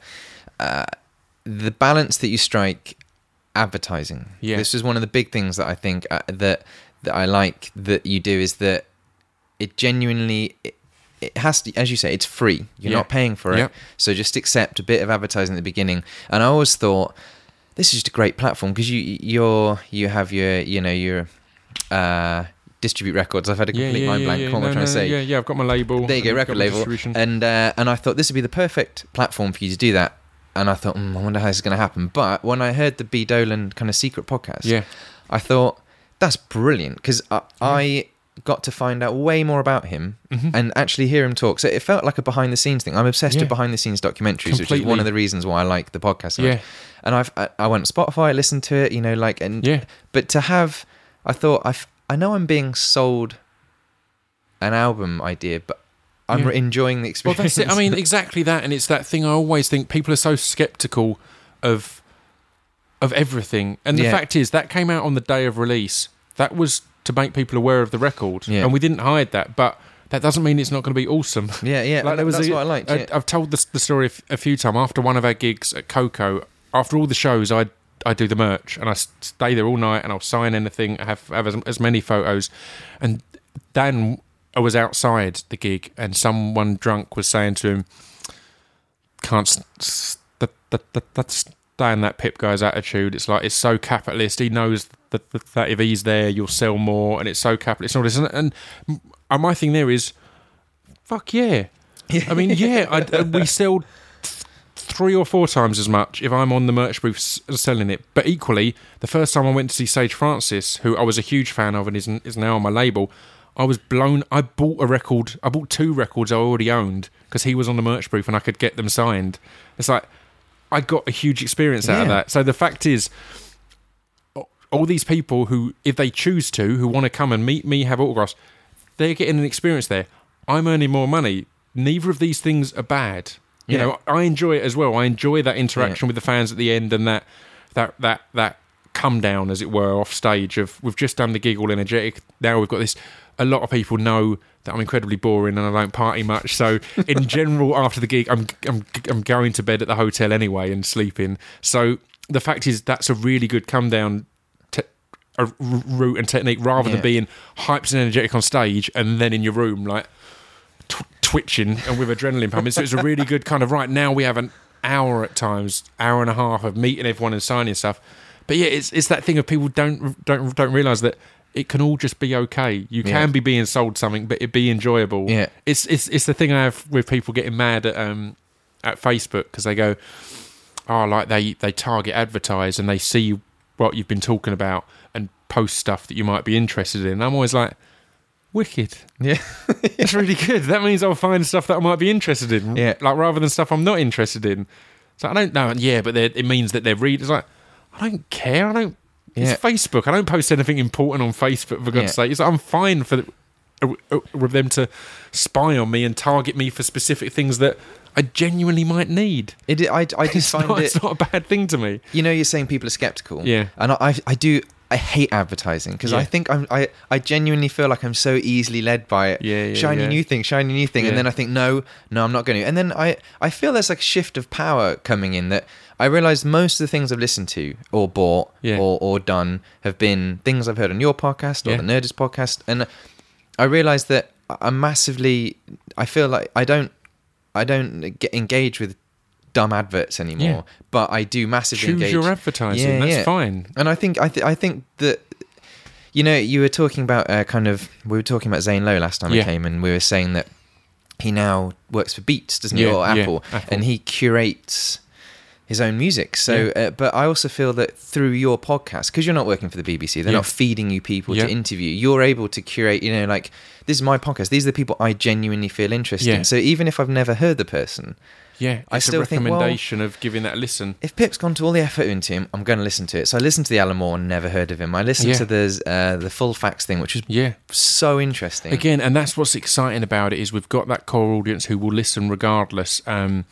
balance that you strike advertising. Yeah. This is one of the big things that I think that I like that you do, is that it genuinely... It has to, as you say, it's free. You're not paying for it. So just accept a bit of advertising at the beginning. And I always thought, this is just a great platform, because you have your distribute records. I've had a complete mind blank. What am I trying to say? Yeah, I've got my label. There you go, record label. And I thought this would be the perfect platform for you to do that. And I thought, I wonder how this is going to happen. But when I heard the B. Dolan kind of secret podcast, I thought, that's brilliant, because I got to find out way more about him and actually hear him talk. So it felt like a behind the scenes thing. I'm obsessed with behind the scenes documentaries, which is one of the reasons why I like the podcast. And I went to Spotify, listened to it, but to have, I thought, I know I'm being sold an album idea, but I'm enjoying the experience. Well, that's it. I mean, exactly that. And it's that thing, I always think people are so skeptical of everything. And the fact is, that came out on the day of release. That was to make people aware of the record, and we didn't hide that, but that doesn't mean it's not going to be awesome. Like that's what I liked. I've told the story a few times. After one of our gigs at Coco, after all the shows, I do the merch, and I stay there all night, and I'll sign anything, have as many photos. And Dan was outside the gig, and someone drunk was saying to him, "Can't stand that Pip guy's attitude. It's like, it's so capitalist. He knows that if he's there, you'll sell more, and it's so capitalist." And my thing there is, fuck yeah. I mean, we sell 3 or 4 times as much if I'm on the merch booth selling it. But equally, the first time I went to see Sage Francis, who I was a huge fan of and is now on my label, I was blown. I bought 2 records I already owned because he was on the merch booth and I could get them signed. It's like, I got a huge experience out of that. So the fact is, all these people who, if they choose to, who want to come and meet me, have autographs, they're getting an experience there. I'm earning more money. Neither of these things are bad. You know, I enjoy it as well. I enjoy that interaction with the fans at the end, and that come down, as it were, off stage of, we've just done the gig all energetic. Now we've got this. A lot of people know that I'm incredibly boring and I don't party much. So in general, after the gig, I'm going to bed at the hotel anyway and sleeping. So the fact is, that's a really good come down route and technique, rather than being hyped and energetic on stage and then in your room like twitching and with adrenaline pumping. So it's a really good kind of, right now we have an hour at times, hour and a half of meeting everyone and signing stuff. But yeah, it's that thing of people don't realise that it can all just be okay. You can be being sold something, but it be enjoyable. Yeah, it's the thing I have with people getting mad at Facebook, because they go, oh, like they target advertise and they see what you've been talking about and post stuff that you might be interested in. I'm always like, wicked. Yeah. That's really good. That means I'll find stuff that I might be interested in. Yeah. Like, rather than stuff I'm not interested in. So I don't know. Yeah, but it means that they're readers. Like, I don't care. It's Facebook. I don't post anything important on Facebook, for God's sake. I'm fine with them to spy on me and target me for specific things that I genuinely might need. I just find it's not a bad thing to me. You know, you're saying people are skeptical. Yeah. And I hate advertising, because I think I genuinely feel like I'm so easily led by it. Shiny new thing. And then I think, no, I'm not going to. And then I feel there's like a shift of power coming in, that I realise most of the things I've listened to or bought or done have been things I've heard on your podcast or the Nerdist podcast. And I realise that I feel like I don't get engaged with dumb adverts anymore, but I do massively engage. Choose your advertising. That's fine. And I think that, you know, you were talking about we were talking about Zane Lowe last time I came, and we were saying that he now works for Beats, doesn't he, or Apple, and he curates his own music. So, but I also feel that through your podcast, because you're not working for the BBC, they're not feeding you people to interview. You're able to curate. You know, like, this is my podcast. These are the people I genuinely feel interested in. So even if I've never heard the person. Yeah, it's a recommendation of giving that a listen. If Pip's gone to all the effort into him, I'm going to listen to it. So I listened to the Alan Moore and never heard of him. I listened to the Full Facts thing, which was so interesting. Again, and that's what's exciting about it, is we've got that core audience who will listen regardless. And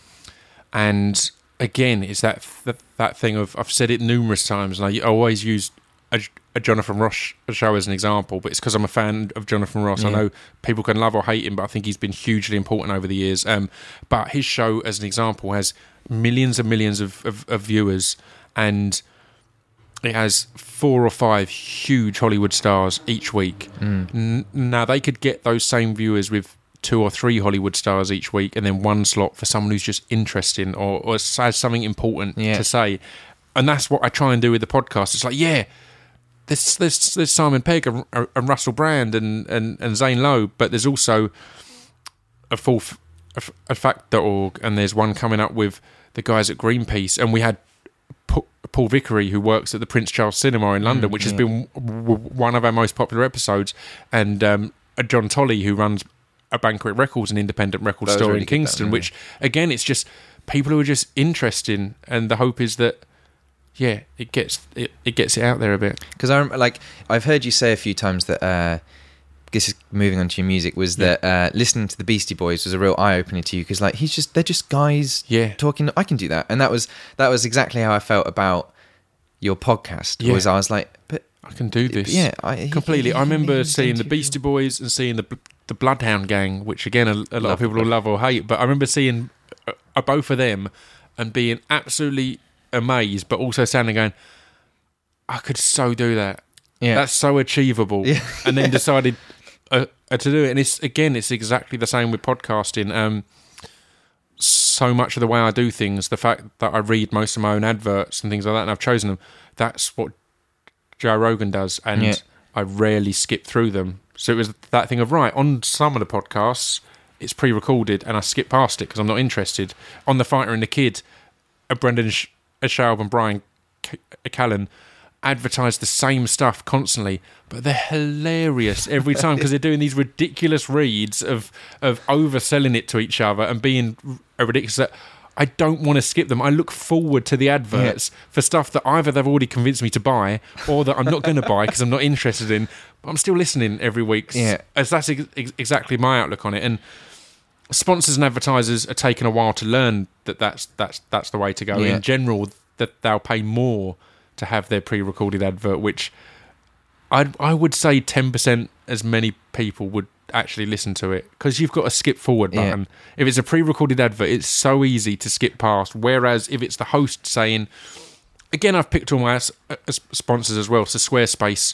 again, it's that thing of, I've said it numerous times, and I always use a Jonathan Ross show as an example, but it's because I'm a fan of Jonathan Ross. I know people can love or hate him, but I think he's been hugely important over the years. But his show, as an example, has millions and millions of viewers, and it has 4 or 5 huge Hollywood stars each week. Now, they could get those same viewers with 2 or 3 Hollywood stars each week, and then one slot for someone who's just interesting or has something important to say. And that's what I try and do with the podcast. It's like, there's Simon Pegg and Russell Brand and Zane Lowe, but there's also a fact.org, and there's one coming up with the guys at Greenpeace, and we had Paul Vickery, who works at the Prince Charles Cinema in London, which has been one of our most popular episodes, and John Tolley, who runs a Banquet Records, an independent record store in Kingston, which, again, it's just people who are just interesting, and the hope is that it gets it out there a bit. Because I've heard you say a few times that this is moving on to your music, was that listening to the Beastie Boys was a real eye opener to you, because like they're just guys talking. I can do that, and that was exactly how I felt about your podcast. Was I was like, but I can do this. Completely. I remember seeing the Beastie Boys and seeing the Bloodhound Gang, which again a lot of people will love or hate, but I remember seeing both of them and being absolutely amazed, but also standing going, I could so do that. That's so achievable. And then decided to do it. And it's exactly the same with podcasting. So much of the way I do things, the fact that I read most of my own adverts and things like that, and I've chosen them, that's what Joe Rogan does, and I rarely skip through them. So it was that thing of, right, on some of the podcasts it's pre-recorded and I skip past it because I'm not interested. On The Fighter and the Kid, Brendan Schaub and Brian Callen advertise the same stuff constantly, but they're hilarious every time because they're doing these ridiculous reads of overselling it to each other and being ridiculous that I don't want to skip them. I look forward to the adverts for stuff that either they've already convinced me to buy or that I'm not going to buy because I'm not interested in, but I'm still listening every week. Yeah. As that's exactly my outlook on it. And sponsors and advertisers are taking a while to learn that's the way to go. Yeah. In general, that they'll pay more to have their pre-recorded advert, which I would say 10% as many people would actually listen to it, because you've got a skip forward button. If it's a pre-recorded advert, it's so easy to skip past, whereas if it's the host saying, again, I've picked all my sponsors as well, so Squarespace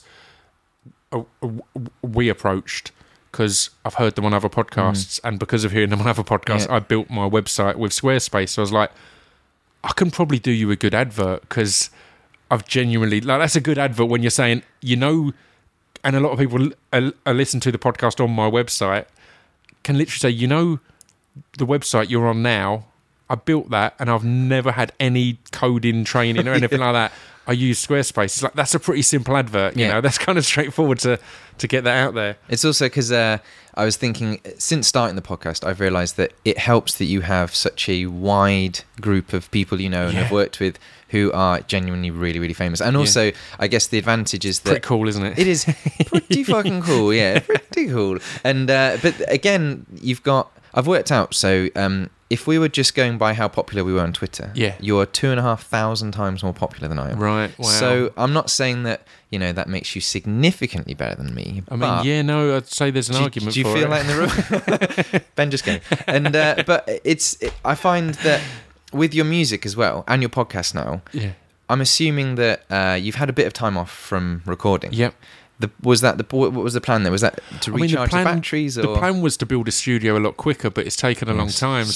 we approached because I've heard them on other podcasts, and because of hearing them on other podcasts, I built my website with Squarespace. So I was like, I can probably do you a good advert, because I've genuinely, like, that's a good advert when you're saying, and a lot of people listen to the podcast on my website can literally say, the website you're on now, I built that and I've never had any coding training or anything like that. I use Squarespace. It's like, that's a pretty simple advert, you know, that's kind of straightforward to get that out there. It's also because I was thinking, since starting the podcast, I've realised that it helps that you have such a wide group of people and have worked with who are genuinely really, really famous. And also, I guess the advantage is that... Pretty cool, isn't it? It is pretty fucking cool, pretty cool. And but again, I've worked out, so if we were just going by how popular we were on Twitter, you're 2,500 times more popular than I am. Right, wow. So I'm not saying that, that makes you significantly better than me. I mean, I'd say there's an argument for it. Do you feel like in the room? Ben, just go. And, but I find that with your music as well, and your podcast now, I'm assuming that you've had a bit of time off from recording. Yep. What was the plan there? Was that to recharge the batteries? Or? The plan was to build a studio a lot quicker, but it's taken a long time.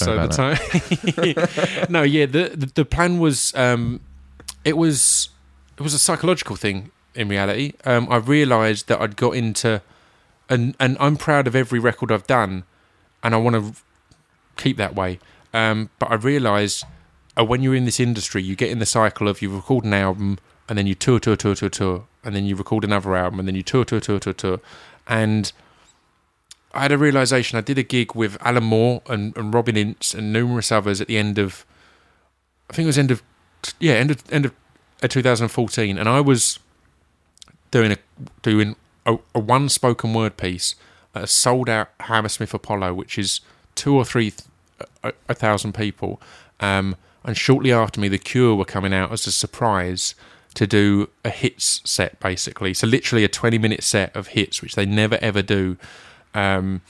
The plan was it was a psychological thing in reality. I realised that I'd got into, and I'm proud of every record I've done, and I want to keep that way. But I realised when you're in this industry, you get in the cycle of you record an album and then you tour, and then you record another album, and then you tour. And I had a realisation. I did a gig with Alan Moore and Robin Ince and numerous others at the end of, I think it was end of 2014, and I was doing a one spoken word piece at a sold out Hammersmith Apollo, which is 2,000 or 3,000 people. And shortly after me, The Cure were coming out as a surprise to do a hits set, basically. So literally a 20-minute set of hits, which they never ever do. And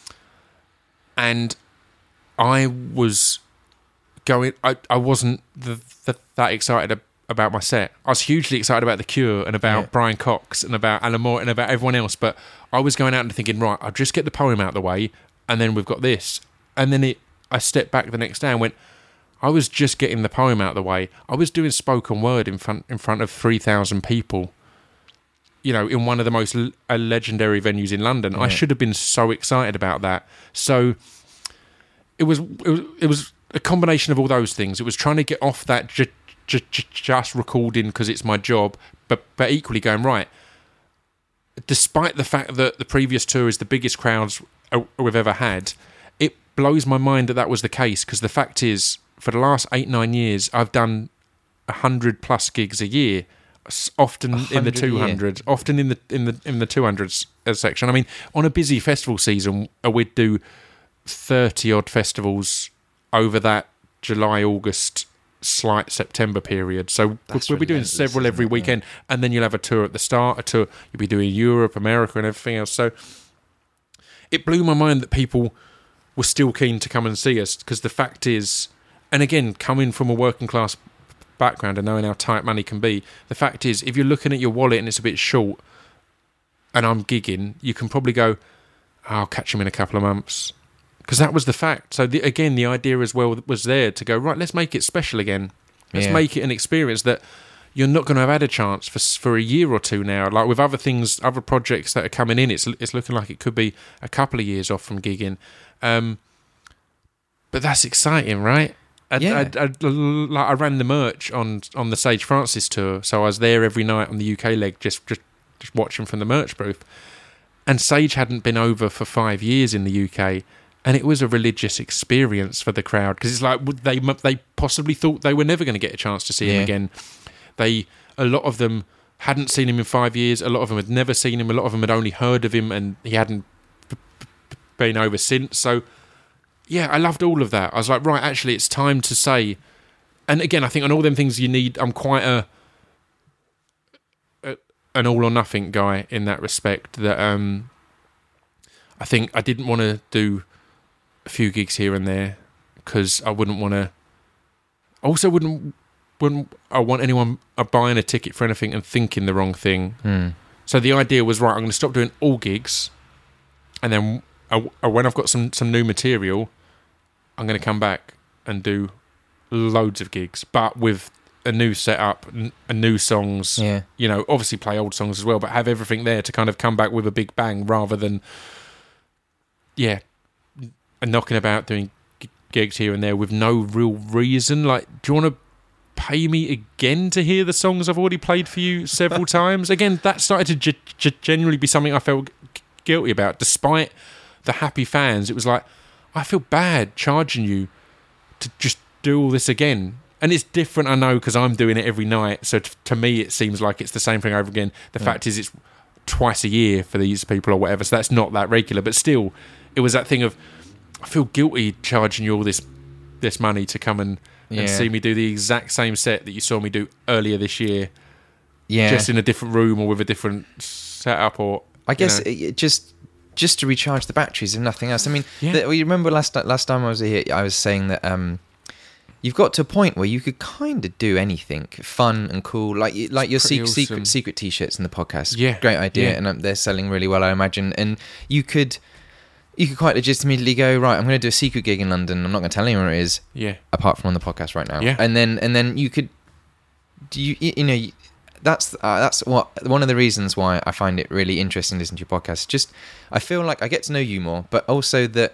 I was going... I wasn't that excited about my set. I was hugely excited about The Cure and about Brian Cox and about Alan Moore and about everyone else, but I was going out and thinking, right, I'll just get the poem out of the way, and then we've got this. And then I stepped back the next day and went, I was just getting the poem out of the way. I was doing spoken word in front of 3,000 people, in one of the most legendary venues in London. Yeah. I should have been so excited about that. So it was a combination of all those things. It was trying to get off that just recording because it's my job, but equally going, right, despite the fact that the previous tour is the biggest crowds we've ever had, it blows my mind that was the case, because the fact is, for the last 8-9 years, I've done 100+ gigs a year, often in the 200s, often in the 200s section. I mean, on a busy festival season, we'd do 30 odd festivals over that July, August, slight September period. So we'll be doing several every weekend, and then you'll have a tour at the start. You'll be doing Europe, America, and everything else. So it blew my mind that people were still keen to come and see us, because the fact is, and again, coming from a working class background and knowing how tight money can be, the fact is, if you're looking at your wallet and it's a bit short and I'm gigging, you can probably go, I'll catch him in a couple of months. Because that was the fact. So the idea as well was there to go, right, let's make it special again. Let's make it an experience that you're not going to have had a chance for a year or two now. Like with other things, other projects that are coming in, it's looking like it could be a couple of years off from gigging. But that's exciting, right? I ran the merch on the Sage Francis tour, so I was there every night on the UK leg, just watching from the merch booth. And Sage hadn't been over for 5 years in the UK, And it was a religious experience for the crowd, because it's like they possibly thought they were never going to get a chance to see him again. A lot of them hadn't seen him in 5 years. A lot of them had never seen him. A lot of them had only heard of him, and he hadn't been over since. So, yeah, I loved all of that. I was like, right, actually, it's time to say. And again, I think on all them things you need, I'm quite an all or nothing guy in that respect. That I think I didn't want to do a few gigs here and there, because I wouldn't want to. Also, wouldn't I want anyone buying a ticket for anything and thinking the wrong thing. So the idea was, right, I'm going to stop doing all gigs, and then when I've got some new material, I'm going to come back and do loads of gigs, but with a new setup and new songs. You know, obviously play old songs as well, but have everything there to kind of come back with a big bang, rather than and knocking about doing gigs here and there with no real reason. Like, do you want to pay me again to hear the songs I've already played for you several times? Again, that started to genuinely be something I felt guilty about. Despite the happy fans, it was like, I feel bad charging you to just do all this again. And it's different, I know, because I'm doing it every night, so to me it seems like it's the same thing over again. The fact is, it's twice a year for these people or whatever, so that's not that regular. But still, it was that thing of, I feel guilty charging you all this money to come and see me do the exact same set that you saw me do earlier this year, just in a different room or with a different setup, or I guess it just to recharge the batteries, if nothing else. I mean, you remember last time I was here, I was saying that you've got to a point where you could kind of do anything fun and cool, like your secret t-shirts in the podcast. Great idea, and they're selling really well, I imagine. And you could quite legitimately go, right, I'm going to do a secret gig in London. I'm not going to tell anyone where it is, apart from on the podcast right now. And then you could, that's what one of the reasons why I find it really interesting to listen to your podcast. Just, I feel like I get to know you more, but also that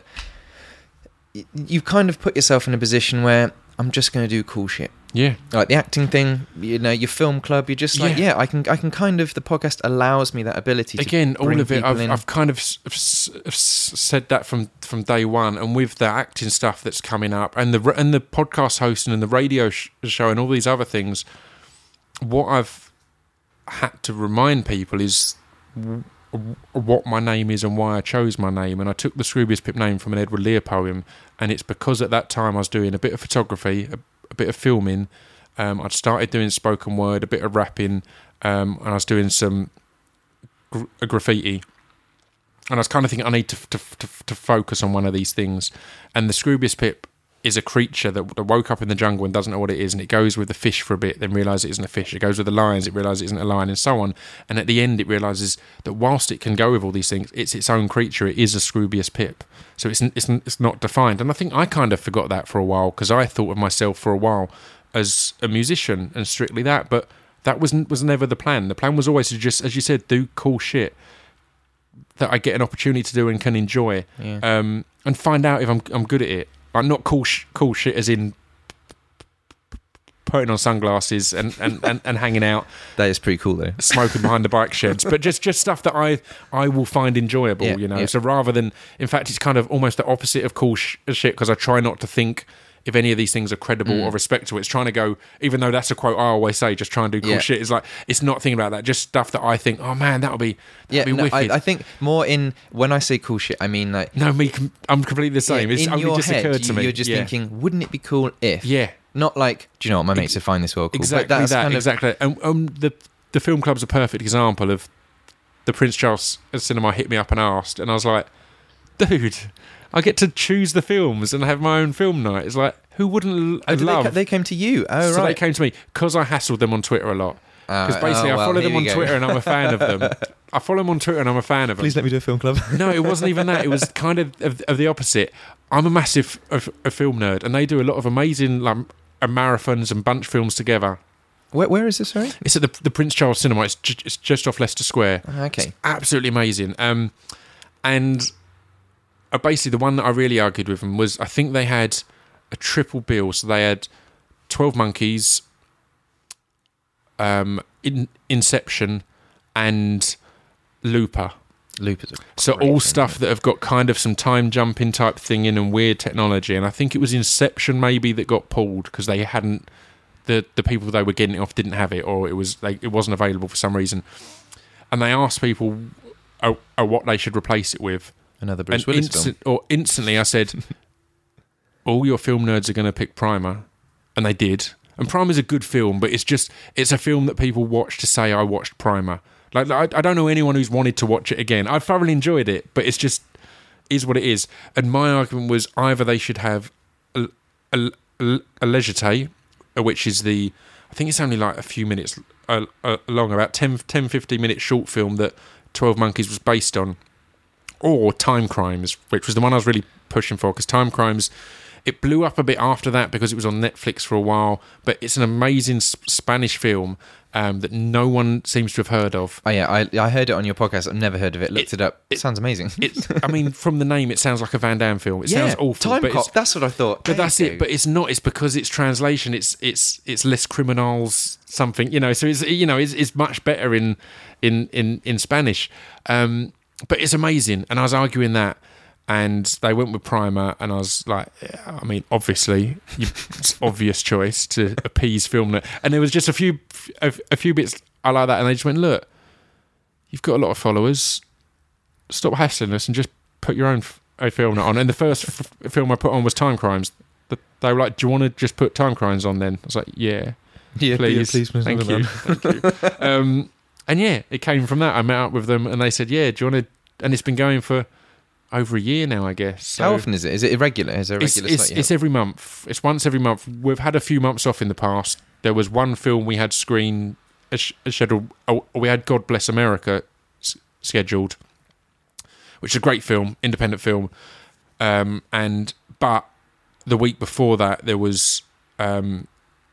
you kind of put yourself in a position where I'm just going to do cool shit. Like the acting thing, your film club, you're just like, I can kind of, the podcast allows me that ability to again, bring all of it, people in. I've kind of said that from day one, and with the acting stuff that's coming up, and the podcast hosting and the radio show and all these other things, what I've had to remind people is what my name is and why I chose my name. And I took the Scroobius Pip name from an Edward Lear poem, and it's because at that time I was doing a bit of photography, a bit of filming. I'd started doing spoken word, a bit of rapping, and I was doing some graffiti. And I was kind of thinking, I need to focus on one of these things. And the Scroobius Pip is a creature that woke up in the jungle and doesn't know what it is, and it goes with the fish for a bit, then realises it isn't a fish. It goes with the lions, it realises it isn't a lion, and so on. And at the end, it realises that whilst it can go with all these things, it's its own creature. It is a Scroobius Pip. So it's not defined. And I think I kind of forgot that for a while, because I thought of myself for a while as a musician and strictly that, but that was never the plan. The plan was always to just, as you said, do cool shit that I get an opportunity to do and can enjoy, and find out if I'm good at it. Like, not cool shit as in putting on sunglasses and hanging out. That is pretty cool, though. Smoking behind the bike sheds. But just stuff that I will find enjoyable, So rather than... In fact, it's kind of almost the opposite of cool shit, because I try not to think if any of these things are credible or respectable. It's trying to go... Even though that's a quote I always say, just try and do cool shit. It's like, it's not thinking about that. Just stuff that I think, oh man, that'll be wicked. I think more in... When I say cool shit, I mean like... No, I'm completely the same. It's in only your just head, occurred to me. You're just thinking, wouldn't it be cool if... Yeah. Not like, do you know what, my mates would find this world cool. Exactly but that's that, kind of, exactly. And the film club's a perfect example of the Prince Charles Cinema hit me up and asked, and I was like, dude, I get to choose the films and have my own film night. It's like, who wouldn't love... They came to you. Oh, so right. They came to me because I hassled them on Twitter a lot. Because basically I follow them on Twitter and I'm a fan of them. I follow them on Twitter and I'm a fan of them. Please let me do a film club. No, it wasn't even that. It was kind of the opposite. I'm a massive a film nerd, and they do a lot of amazing marathons and bunch films together. Where is this, sorry? It's at the Prince Charles Cinema. It's just off Leicester Square. Okay. It's absolutely amazing. And basically the one that I really argued with them was, I think they had a triple bill. So they had 12 Monkeys, Inception, and Looper. Looper's So all stuff that have got kind of some time jumping type thing in and weird technology. And I think it was Inception maybe that got pulled because they hadn't, the people they were getting it off didn't have it, or it wasn't available for some reason. And they asked people what they should replace it with. Another Bruce Willis film. Or instantly I said, all your film nerds are going to pick Primer. And they did. And Primer's a good film, but it's a film that people watch to say, I watched Primer. Like, I don't know anyone who's wanted to watch it again. I thoroughly enjoyed it, but it's just is what it is. And my argument was either they should have a Légèreté, which is I think it's only like a few minutes long, about 10-15 minute short film that 12 Monkeys was based on, or Time Crimes, which was the one I was really pushing for, because Time Crimes, it blew up a bit after that because it was on Netflix for a while, but it's an amazing Spanish film that no one seems to have heard of. Oh yeah, I heard it on your podcast. I've never heard of it. Looked it up. It sounds amazing. I mean, from the name, it sounds like a Van Damme film. It sounds awful. Time Cop. That's what I thought. But that's it. But it's not. It's because it's translation. It's Les Criminals something. So it's much better in Spanish. But it's amazing. And I was arguing that. And they went with Primer, and I was like, I mean, obviously, it's obvious choice to appease FilmNet. And there was just a few bits I like that, and they just went, look, you've got a lot of followers, stop hassling us and just put your own FilmNet on. And the first film I put on was Time Crimes. They were like, do you want to just put Time Crimes on then? I was like, yeah, please, thank you. And yeah, it came from that. I met up with them, and they said, yeah, do you want to? And it's been going for over a year now, I guess. So how often is it? Is it irregular? Is there a regular slot? It's every month. It's once every month. We've had a few months off in the past. There was one film we had scheduled. We had God Bless America scheduled, which is a great film, independent film. But the week before that, there was it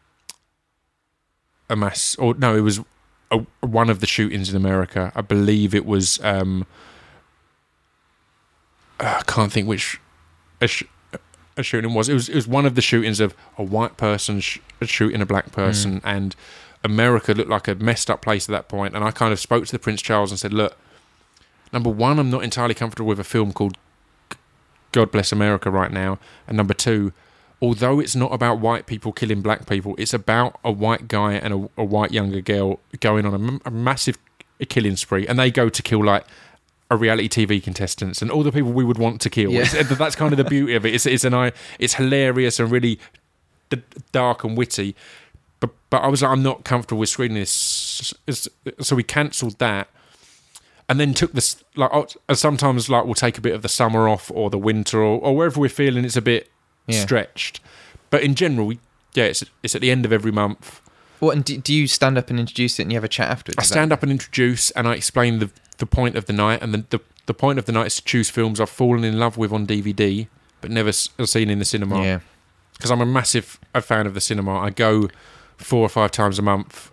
was one of the shootings in America. I believe it was. I can't think which a shooting was. It was one of the shootings of a white person shooting a black person, and America looked like a messed up place at that point. And I kind of spoke to the Prince Charles and said, look, number one, I'm not entirely comfortable with a film called God Bless America right now. And number two, although it's not about white people killing black people, it's about a white guy and a white younger girl going on a massive killing spree. And they go to kill like a reality TV contestants and all the people we would want to kill. Yeah. That's kind of the beauty of it. It's hilarious and really dark and witty. But I was like, I'm not comfortable with screening this, so we cancelled that, and then took this sometimes we'll take a bit of the summer off or the winter or wherever we're feeling it's a bit stretched. But in general, it's at the end of every month. What, and do you stand up and introduce it and you have a chat afterwards? I stand up and introduce, and I explain the point of the night, and the point of the night is to choose films I've fallen in love with on DVD but never seen in the cinema. Yeah, because I'm a massive fan of the cinema. I go 4 or 5 times a month.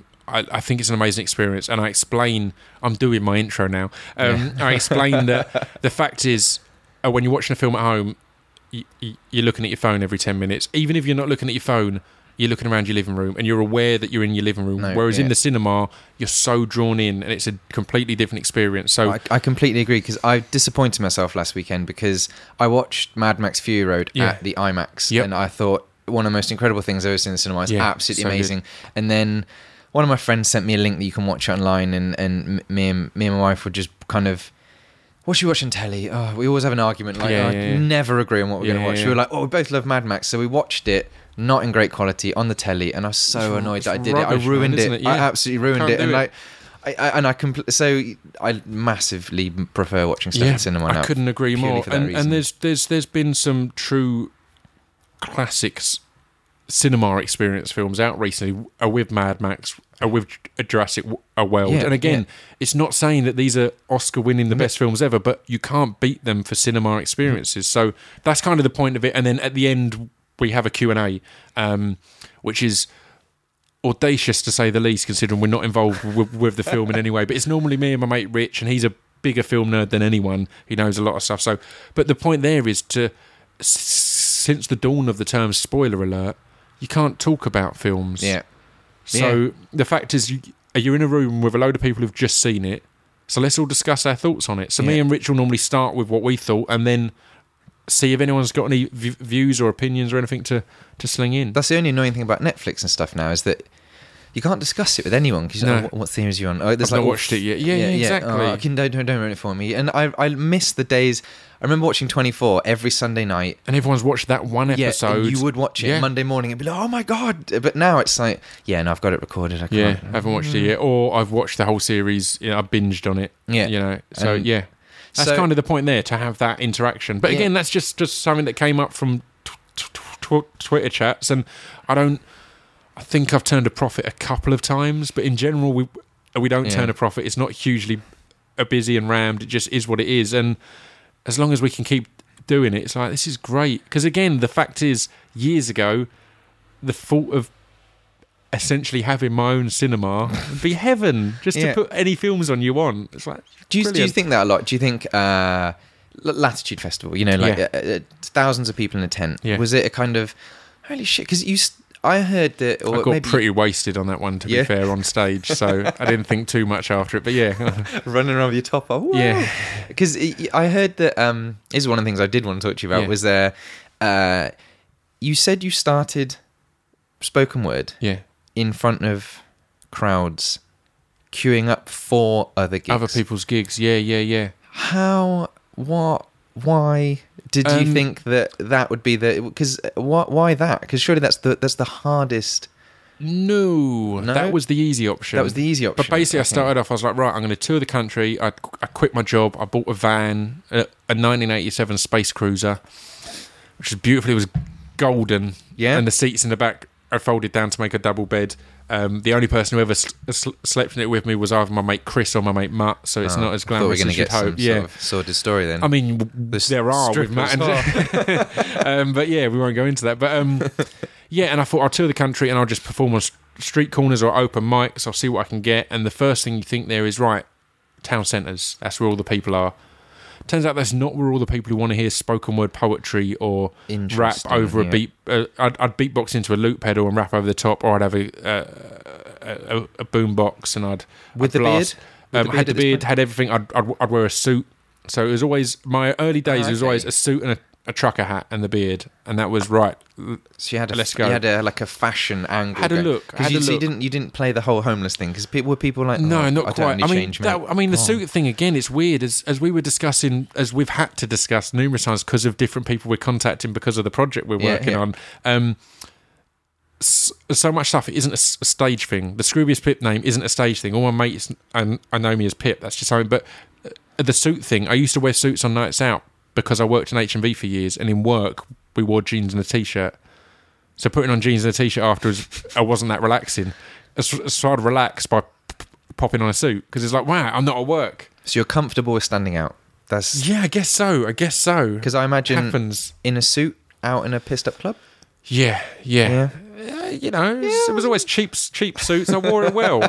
I think it's an amazing experience, and I explain. I'm doing my intro now. I explain that the fact is, when you're watching a film at home, you're looking at your phone every 10 minutes. Even if you're not looking at your phone, you're looking around your living room and you're aware that you're in your living room. Whereas in the cinema, you're so drawn in and it's a completely different experience. So I completely agree, because I disappointed myself last weekend because I watched Mad Max Fury Road at the IMAX, and I thought one of the most incredible things I've ever seen in the cinema. It's absolutely amazing. Good. And then one of my friends sent me a link that you can watch it online, and me and my wife would just kind of, what should we watch on telly? Oh, we always have an argument. Never agree on what we're going to watch. We were like, we both love Mad Max. So we watched it, not in great quality, on the telly, and I was so annoyed that I did rubbish, it. I ruined it. Yeah. I absolutely ruined it. And I massively prefer watching stuff in cinema now. I couldn't agree more. And there's been some true classics cinema experience films out recently with Mad Max, with Jurassic World. And again, it's not saying that these are Oscar-winning the best films ever, but you can't beat them for cinema experiences. So that's kind of the point of it. And then at the end, we have a Q&A, which is audacious to say the least, considering we're not involved with the film in any way. But it's normally me and my mate Rich, and he's a bigger film nerd than anyone. He knows a lot of stuff. So, but the point there is since the dawn of the term spoiler alert, you can't talk about films. Yeah. So the fact is, you're in a room with a load of people who've just seen it, So let's all discuss our thoughts on it. So me and Rich will normally start with what we thought, and then see if anyone's got any views or opinions or anything to sling in. That's the only annoying thing about Netflix and stuff now, is that you can't discuss it with anyone because what themes are you on? Oh, I've not watched it yet. Yeah, exactly. Don't ruin it for me. And I miss the days. I remember watching 24 every Sunday night, and everyone's watched that one episode. And you would watch it Monday morning and be like, "Oh my god!" But now it's like, I've got it recorded. I can't. I haven't watched it yet, or I've watched the whole series. I binged on it. So that's kind of the point there, to have that interaction. But again, that's just something that came up from Twitter chats, and I think I've turned a profit a couple of times, but in general, we don't turn a profit. It's not hugely busy and rammed. It just is what it is, and as long as we can keep doing it, it's like, this is great. Because again, the fact is, years ago, the thought of essentially having my own cinema would be heaven, just to put any films on you want. It's like, do you think that a lot? Do you think Latitude Festival, thousands of people in a tent, was it a kind of, holy shit, because I heard that... I got pretty wasted on that one, to be fair, on stage, so I didn't think too much after it, but running around with your top off. Whoa. Yeah. Because I heard that... this is one of the things I did want to talk to you about, was there... you said you started spoken word in front of crowds, queuing up for other gigs. Other people's gigs, yeah. How... What... Why... Did you think that would be the... Because why that? Because surely that's the hardest... No, that was the easy option. That was the easy option. But basically, I started off, I was like, right, I'm going to tour the country. I quit my job. I bought a van, a 1987 Space Cruiser, which was beautiful. It was golden. Yeah. And the seats in the back are folded down to make a double bed. The only person who ever slept in it with me was either my mate Chris or my mate Matt, so it's not as glamorous as you'd hope. Sort of sordid story then. I mean, there are with Matt and but we won't go into that. But and I thought I'll tour the country and I'll just perform on street corners or open mics. I'll see what I can get. And the first thing you think there is, right, town centres. That's where all the people are. Turns out that's not where all the people who want to hear spoken word poetry or rap over a beat. I'd beatbox into a loop pedal and rap over the top, or I'd have a boom box and I'd blast. Had the beard, had everything. I'd wear a suit. So it was always, my early days. It was always a suit and a trucker hat and the beard, and that was right. So you had let's go. You had a fashion angle. Had a look. You didn't play the whole homeless thing, because people like, no, not quite. The suit suit thing again. It's weird, as we were discussing, as we've had to discuss numerous times because of different people we're contacting because of the project we're working on. So much stuff. It isn't a stage thing. The Scroobius Pip name isn't a stage thing. All my mates and I know me as Pip. That's just something. But the suit thing. I used to wear suits on nights out, because I worked in H&V for years, and in work we wore jeans and a t-shirt. So putting on jeans and a t-shirt afterwards, I wasn't that relaxing. So I'd relax by popping on a suit, because it's like, wow, I'm not at work. So you're comfortable with standing out. I guess so. Because I imagine happens in a suit out in a pissed up club. Yeah. It was always cheap suits. I wore it well.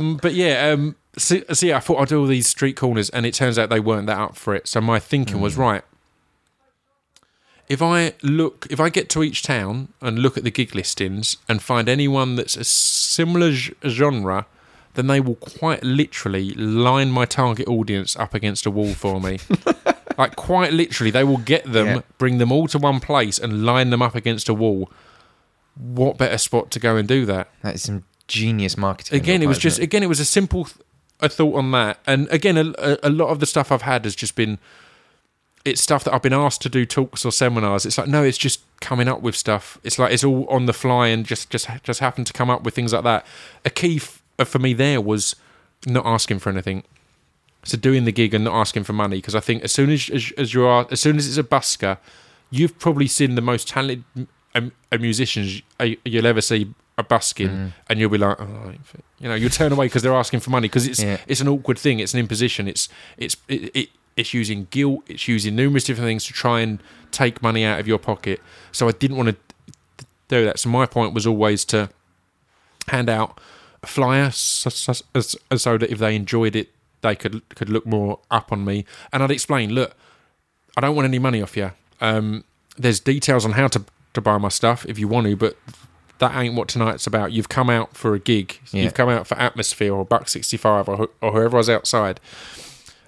So I thought I'd do all these street corners, and it turns out they weren't that up for it. So my thinking was, right, if I get to each town and look at the gig listings and find anyone that's a similar genre, then they will quite literally line my target audience up against a wall for me. Like, quite literally, they will get them, bring them all to one place and line them up against a wall. What better spot to go and do that? That is some genius marketing. Again, it was a simple thought on that. And again, a lot of the stuff I've had has just been... It's stuff that I've been asked to do talks or seminars. It's like, no, it's just coming up with stuff. It's like, it's all on the fly and just happened to come up with things like that. A key for me there was not asking for anything. So doing the gig and not asking for money, because I think as soon as it's a busker, you've probably seen the most talented musicians you'll ever see a busking, and you'll be like, oh, you'll turn away because they're asking for money, because it's an awkward thing. It's an imposition. It's using guilt. It's using numerous different things to try and take money out of your pocket. So I didn't want to do that. So my point was always to hand out a flyer so that if they enjoyed it, they could look more up on me. And I'd explain, look, I don't want any money off you. There's details on how to buy my stuff if you want to, but that ain't what tonight's about. You've come out for a gig. You've come out for Atmosphere or Buck 65 or whoever was outside.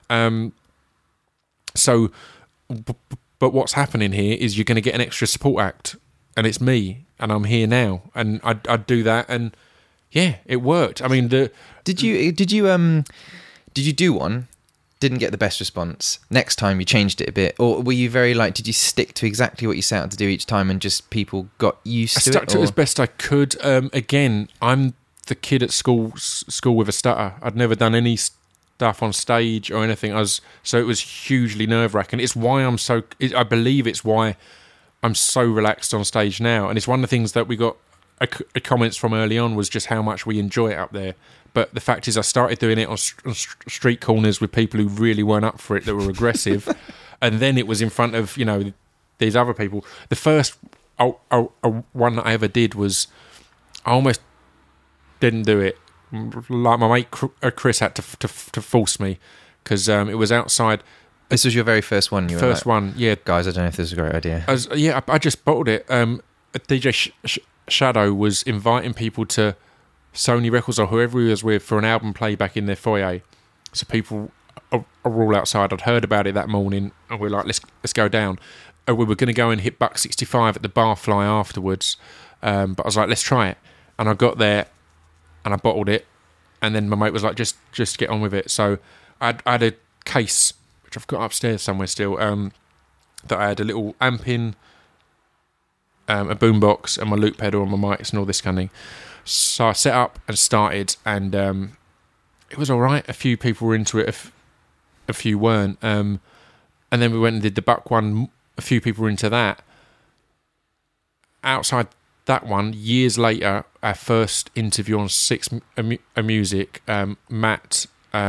So, but what's happening here is you're going to get an extra support act, and it's me, and I'm here now, and I'd do that, and yeah, it worked. I mean, Did you do one? Didn't get the best response. Next time you changed it a bit, or were you very like? Did you stick to exactly what you set out to do each time, and just people got used to it? I stuck to it as best I could. Again, I'm the kid at school with a stutter. I'd never done any stuff on stage or anything. So it was hugely nerve-wracking. It's why I believe it's why I'm so relaxed on stage now. And it's one of the things that we got comments from early on was just how much we enjoy it up there. But the fact is, I started doing it on street corners with people who really weren't up for it, that were aggressive, and then it was in front of these other people. The first one that I ever did was I almost didn't do it. Like my mate Chris had to force me because it was outside. This was your very first one. One, yeah. Guys, I don't know if this is a great idea. I just bottled it. DJ Shadow was inviting people to Sony Records or whoever he was with for an album playback in their foyer. So people are all outside. I'd heard about it that morning, and we were like, let's go down. We were going to go and hit Buck 65 at the Barfly afterwards, but I was like, let's try it. And I got there, and I bottled it, and then my mate was like, just get on with it. So I had a case, which I've got upstairs somewhere still, that I had a little amp in, a boombox, and my loop pedal and my mics and all this kind of thing. So I set up and started, and it was all right. A few people were into it, a few weren't. And then we went and did the Buck one. A few people were into that. Outside that one, years later, our first interview on Six Music, Matt,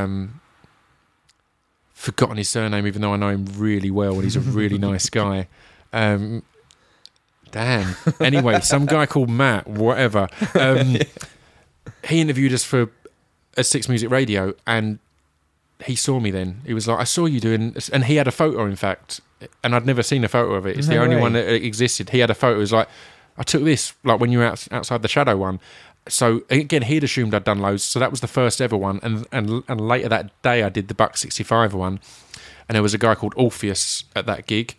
forgotten his surname, even though I know him really well, and he's a really nice guy. Damn. Anyway, some guy called Matt, whatever. He interviewed us for a Six Music Radio, and he saw me then. He was like, I saw you doing... And he had a photo, in fact, and I'd never seen a photo of it. It's the only one that existed. He had a photo. It was like, I took this, like when you were outside the Shadow one. So, again, he'd assumed I'd done loads, so that was the first ever one. And later that day, I did the Buck 65 one, and there was a guy called Orpheus at that gig,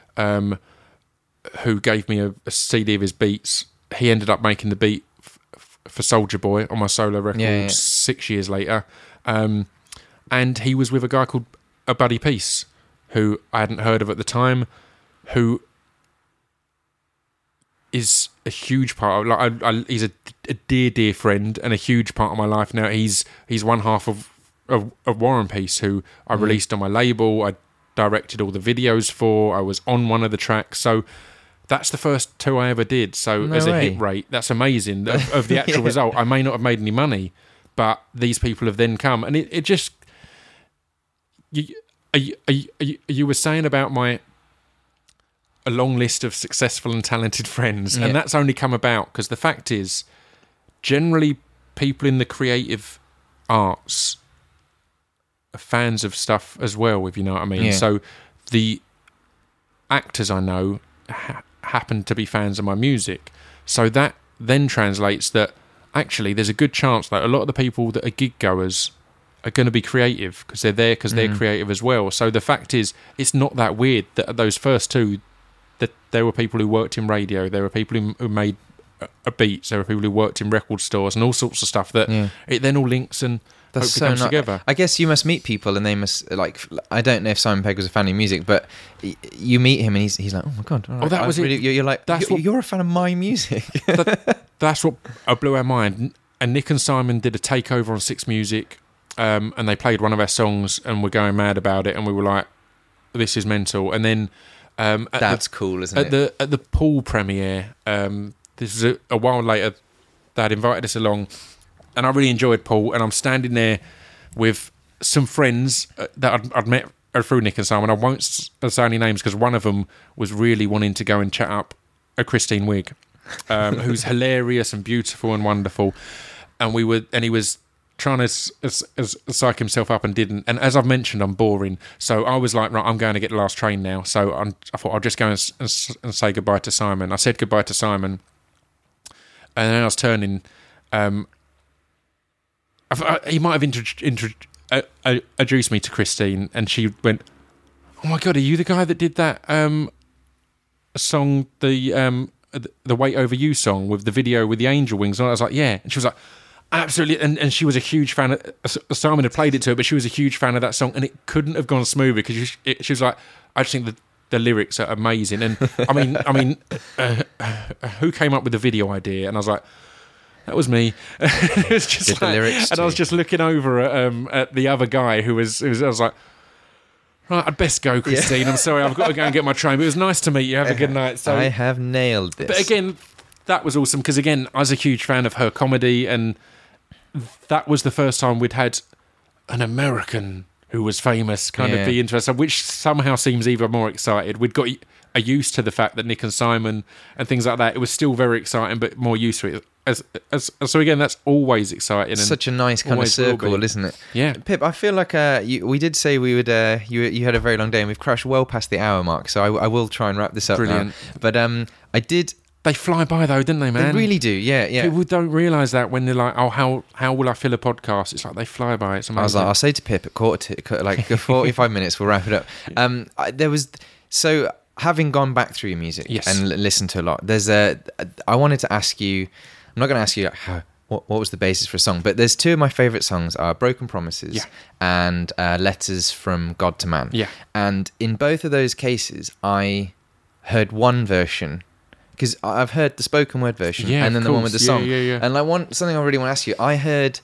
who gave me a CD of his beats. He ended up making the beat for Soulja Boy on my solo record 6 years later. And he was with a guy called Buddy Peace, who I hadn't heard of at the time, who is a huge part of... he's a dear friend and a huge part of my life now. He's one half of War and Peace, who I released on my label. I directed all the videos for. I was on one of the tracks. So... That's the first two I ever did. So as a hit rate, that's amazing. Of the actual result, I may not have made any money, but these people have then come. And it just... You were saying about a long list of successful and talented friends, and that's only come about because the fact is, generally, people in the creative arts are fans of stuff as well, if you know what I mean. Yeah. So the actors I know... happen to be fans of my music, so that then translates that actually there's a good chance that a lot of the people that are gig goers are going to be creative because they're there because they're creative as well. So the fact is, it's not that weird that those first two, that there were people who worked in radio, there were people who made beats, there were people who worked in record stores and all sorts of stuff, that it then all links and that's so comes together. I guess you must meet people and they must, like, I don't know if Simon Pegg was a fan of music, but you meet him and he's like, oh my God. Right, that was really, it. You're like, you're a fan of my music. That's what blew our mind. And Nick and Simon did a takeover on Six Music, and they played one of our songs and were going mad about it, and we were like, this is mental. And then... that's cool, isn't it? At the Paul premiere, this was a while later, they had invited us along, and I really enjoyed Paul, and I'm standing there with some friends that I'd met through Nick and Simon. I won't say any names because one of them was really wanting to go and chat up a Christine Wigg, who's hilarious and beautiful and wonderful. And he was trying to psych himself up and didn't. And as I've mentioned, I'm boring. So I was like, right, I'm going to get the last train now. So I thought I'll just go and say goodbye to Simon. I said goodbye to Simon. And then I was turning... he might have introduced me to Christine, and she went, "Oh my God, are you the guy that did that song, the Weight Over You song with the video with the angel wings?" And I was like, "Yeah." And she was like, "Absolutely." And she was a huge fan of, Simon had played it to her, but she was a huge fan of that song, and it couldn't have gone smoother because she was like, "I just think the lyrics are amazing." And I mean, who came up with the video idea? And I was like, that was me. It was just Did the lyrics and I was just looking over at the other guy who was. I was like, right, I'd best go, Christine. Yeah. I'm sorry, I've got to go and get my train. But it was nice to meet you. Have a good night. So, I have nailed this. But again, that was awesome because again, I was a huge fan of her comedy, and that was the first time we'd had an American who was famous kind of be interested, which somehow seems even more excited. We'd got used to the fact that Nick and Simon and things like that. It was still very exciting, but more used to it. So again, that's always exciting. And such a nice kind of circle, isn't it? Yeah. Pip, I feel like we did say we would. You had a very long day, and we've crashed well past the hour mark. So I will try and wrap this up now. But I did. They fly by though, didn't they, man? They really do. Yeah. People don't realise that when they're like, "Oh, how will I fill a podcast?" It's like they fly by. It's amazing. I was like, I'll say to Pip at 45 minutes, we'll wrap it up. There was so. Having gone back through your music and listened to a lot, I wanted to ask you. I'm not going to ask you what was the basis for a song, but there's two of my favourite songs are Broken Promises and Letters from God to Man. Yeah. And in both of those cases, I heard one version because I've heard the spoken word version and then the one with the song. Yeah. And something I really want to ask you. I heard.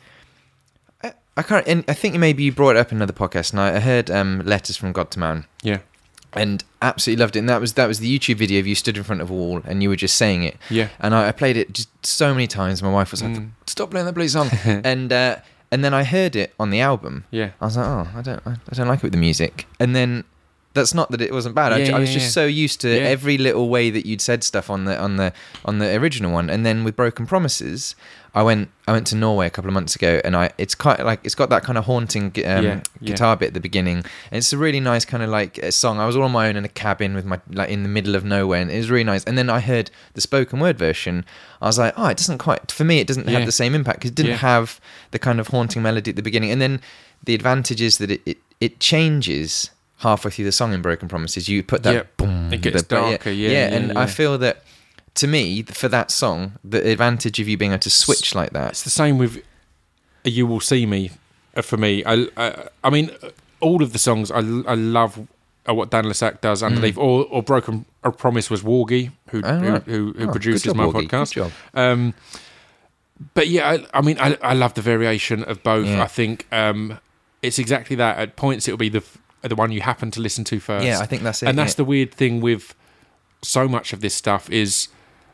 I can't. And I think maybe you brought it up in another podcast, and I heard Letters from God to Man. Yeah. And absolutely loved it. And that was the YouTube video of you stood in front of a wall and you were just saying it. Yeah. And I played it just so many times. My wife was like, "Stop playing that bloody song." and then I heard it on the album. Yeah. I was like, "Oh, I don't like it with the music." And then that's not that it wasn't bad. I was just so used to every little way that you'd said stuff on the original one. And then with Broken Promises, I went to Norway a couple of months ago, and it's quite like it's got that kind of haunting guitar bit at the beginning, and it's a really nice kind of like a song. I was all on my own in a cabin with my in the middle of nowhere, and it was really nice. And then I heard the spoken word version. I was like, oh, it doesn't quite for me. It doesn't have the same impact because it didn't have the kind of haunting melody at the beginning. And then the advantage is that it changes halfway through the song in Broken Promises. You put that boom, it gets darker. And I feel that. To me, for that song, the advantage of you being able to switch like that. It's the same with You Will See Me. For me, I mean, all of the songs I love what Dan Lessac does underneath. Or Broken Promise was Wargy, who produces my podcast. Good job. But yeah, I mean, I love the variation of both. Yeah. I think it's exactly that. At points, it'll be the one you happen to listen to first. Yeah, I think that's it. And that's the weird thing with so much of this stuff is.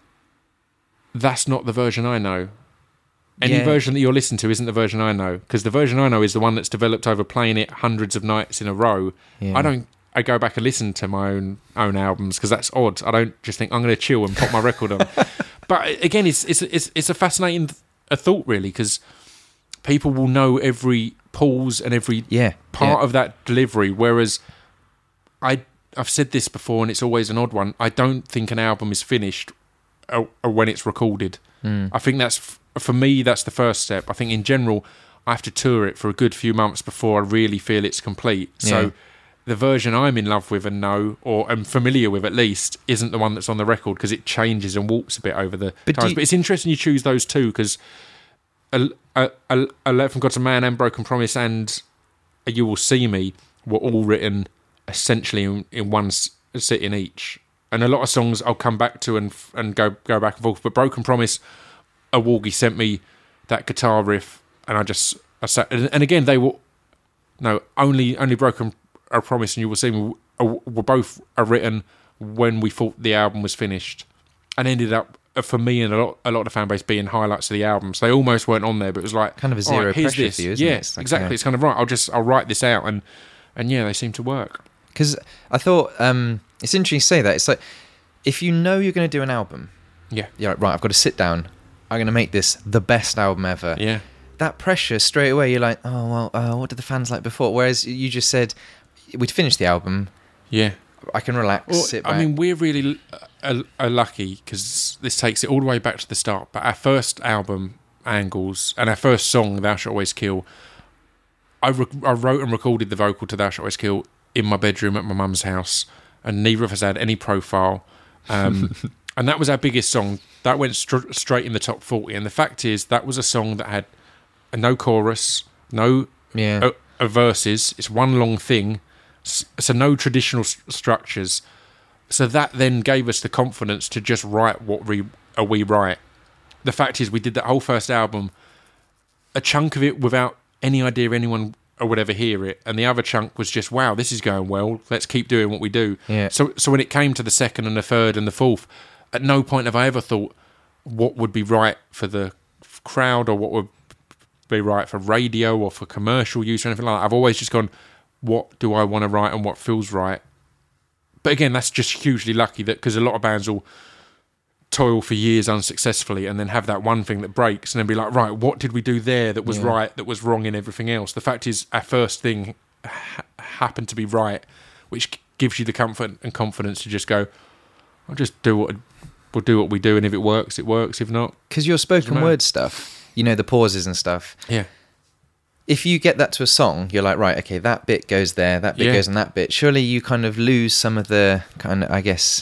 That's not the version I know. Any version that you're listening to isn't the version I know, because the version I know is the one that's developed over playing it hundreds of nights in a row. Yeah. I go back and listen to my own albums because that's odd. I don't just think I'm going to chill and pop my record on. But again, it's a fascinating thought really, because people will know every pause and every part of that delivery, whereas I've said this before and it's always an odd one. I don't think an album is finished when it's recorded. I think that's for me that's the first step. I think in general I have to tour it for a good few months before I really feel it's complete. So the version I'm in love with and know, or am familiar with at least, isn't the one that's on the record because it changes and warps a bit over the times. But it's interesting you choose those two because A Letter from God to Man and Broken Promise and You Will See Me were all written essentially in one sitting each. And a lot of songs I'll come back to and go back and forth. But Broken Promise, Wargy sent me that guitar riff, and I sat. And again, they were only Broken Promise and You Will See Me were both written when we thought the album was finished, and ended up for me and a lot of the fan base being highlights of the album. So they almost weren't on there, but it was like kind of a zero pressure for you, isn't it? Yes, exactly. It's kind of right. I'll write this out, and they seem to work. Because I thought it's interesting you say that. It's like if you know you're going to do an album, you're like, right, I've got to sit down. I'm going to make this the best album ever. Yeah. That pressure straight away, you're like, oh well, what did the fans like before? Whereas you just said we'd finished the album. Yeah. I can relax, sit back. I mean, we're really lucky because this takes it all the way back to the start. But our first album, Angles, and our first song, Thou Shalt Always Kill, I wrote and recorded the vocal to Thou Shalt Always Kill in my bedroom at my mum's house, and neither of us had any profile. And that was our biggest song. That went straight in the top 40. And the fact is, that was a song that had no chorus, no verses. It's one long thing, so no traditional structures. So that then gave us the confidence to just write what we write. The fact is, we did that whole first album, a chunk of it without any idea anyone would ever hear it, and the other chunk was just, wow, this is going well, let's keep doing what we do. Yeah. So when it came to the second and the third and the fourth, at no point have I ever thought what would be right for the crowd or what would be right for radio or for commercial use or anything like that. I've always just gone, what do I want to write and what feels right? But again, that's just hugely lucky, that because a lot of bands will toil for years unsuccessfully and then have that one thing that breaks and then be like, right, what did we do there that was right, that was wrong in everything else? The fact is, our first thing happened to be right, which gives you the comfort and confidence to just go, I'll just we'll do what we do, and if it works, it works. If not, because your spoken word stuff, you know, the pauses and stuff. Yeah. If you get that to a song, you're like, right, okay, that bit goes there, that bit goes on that bit. Surely you kind of lose some of the kind of, I guess,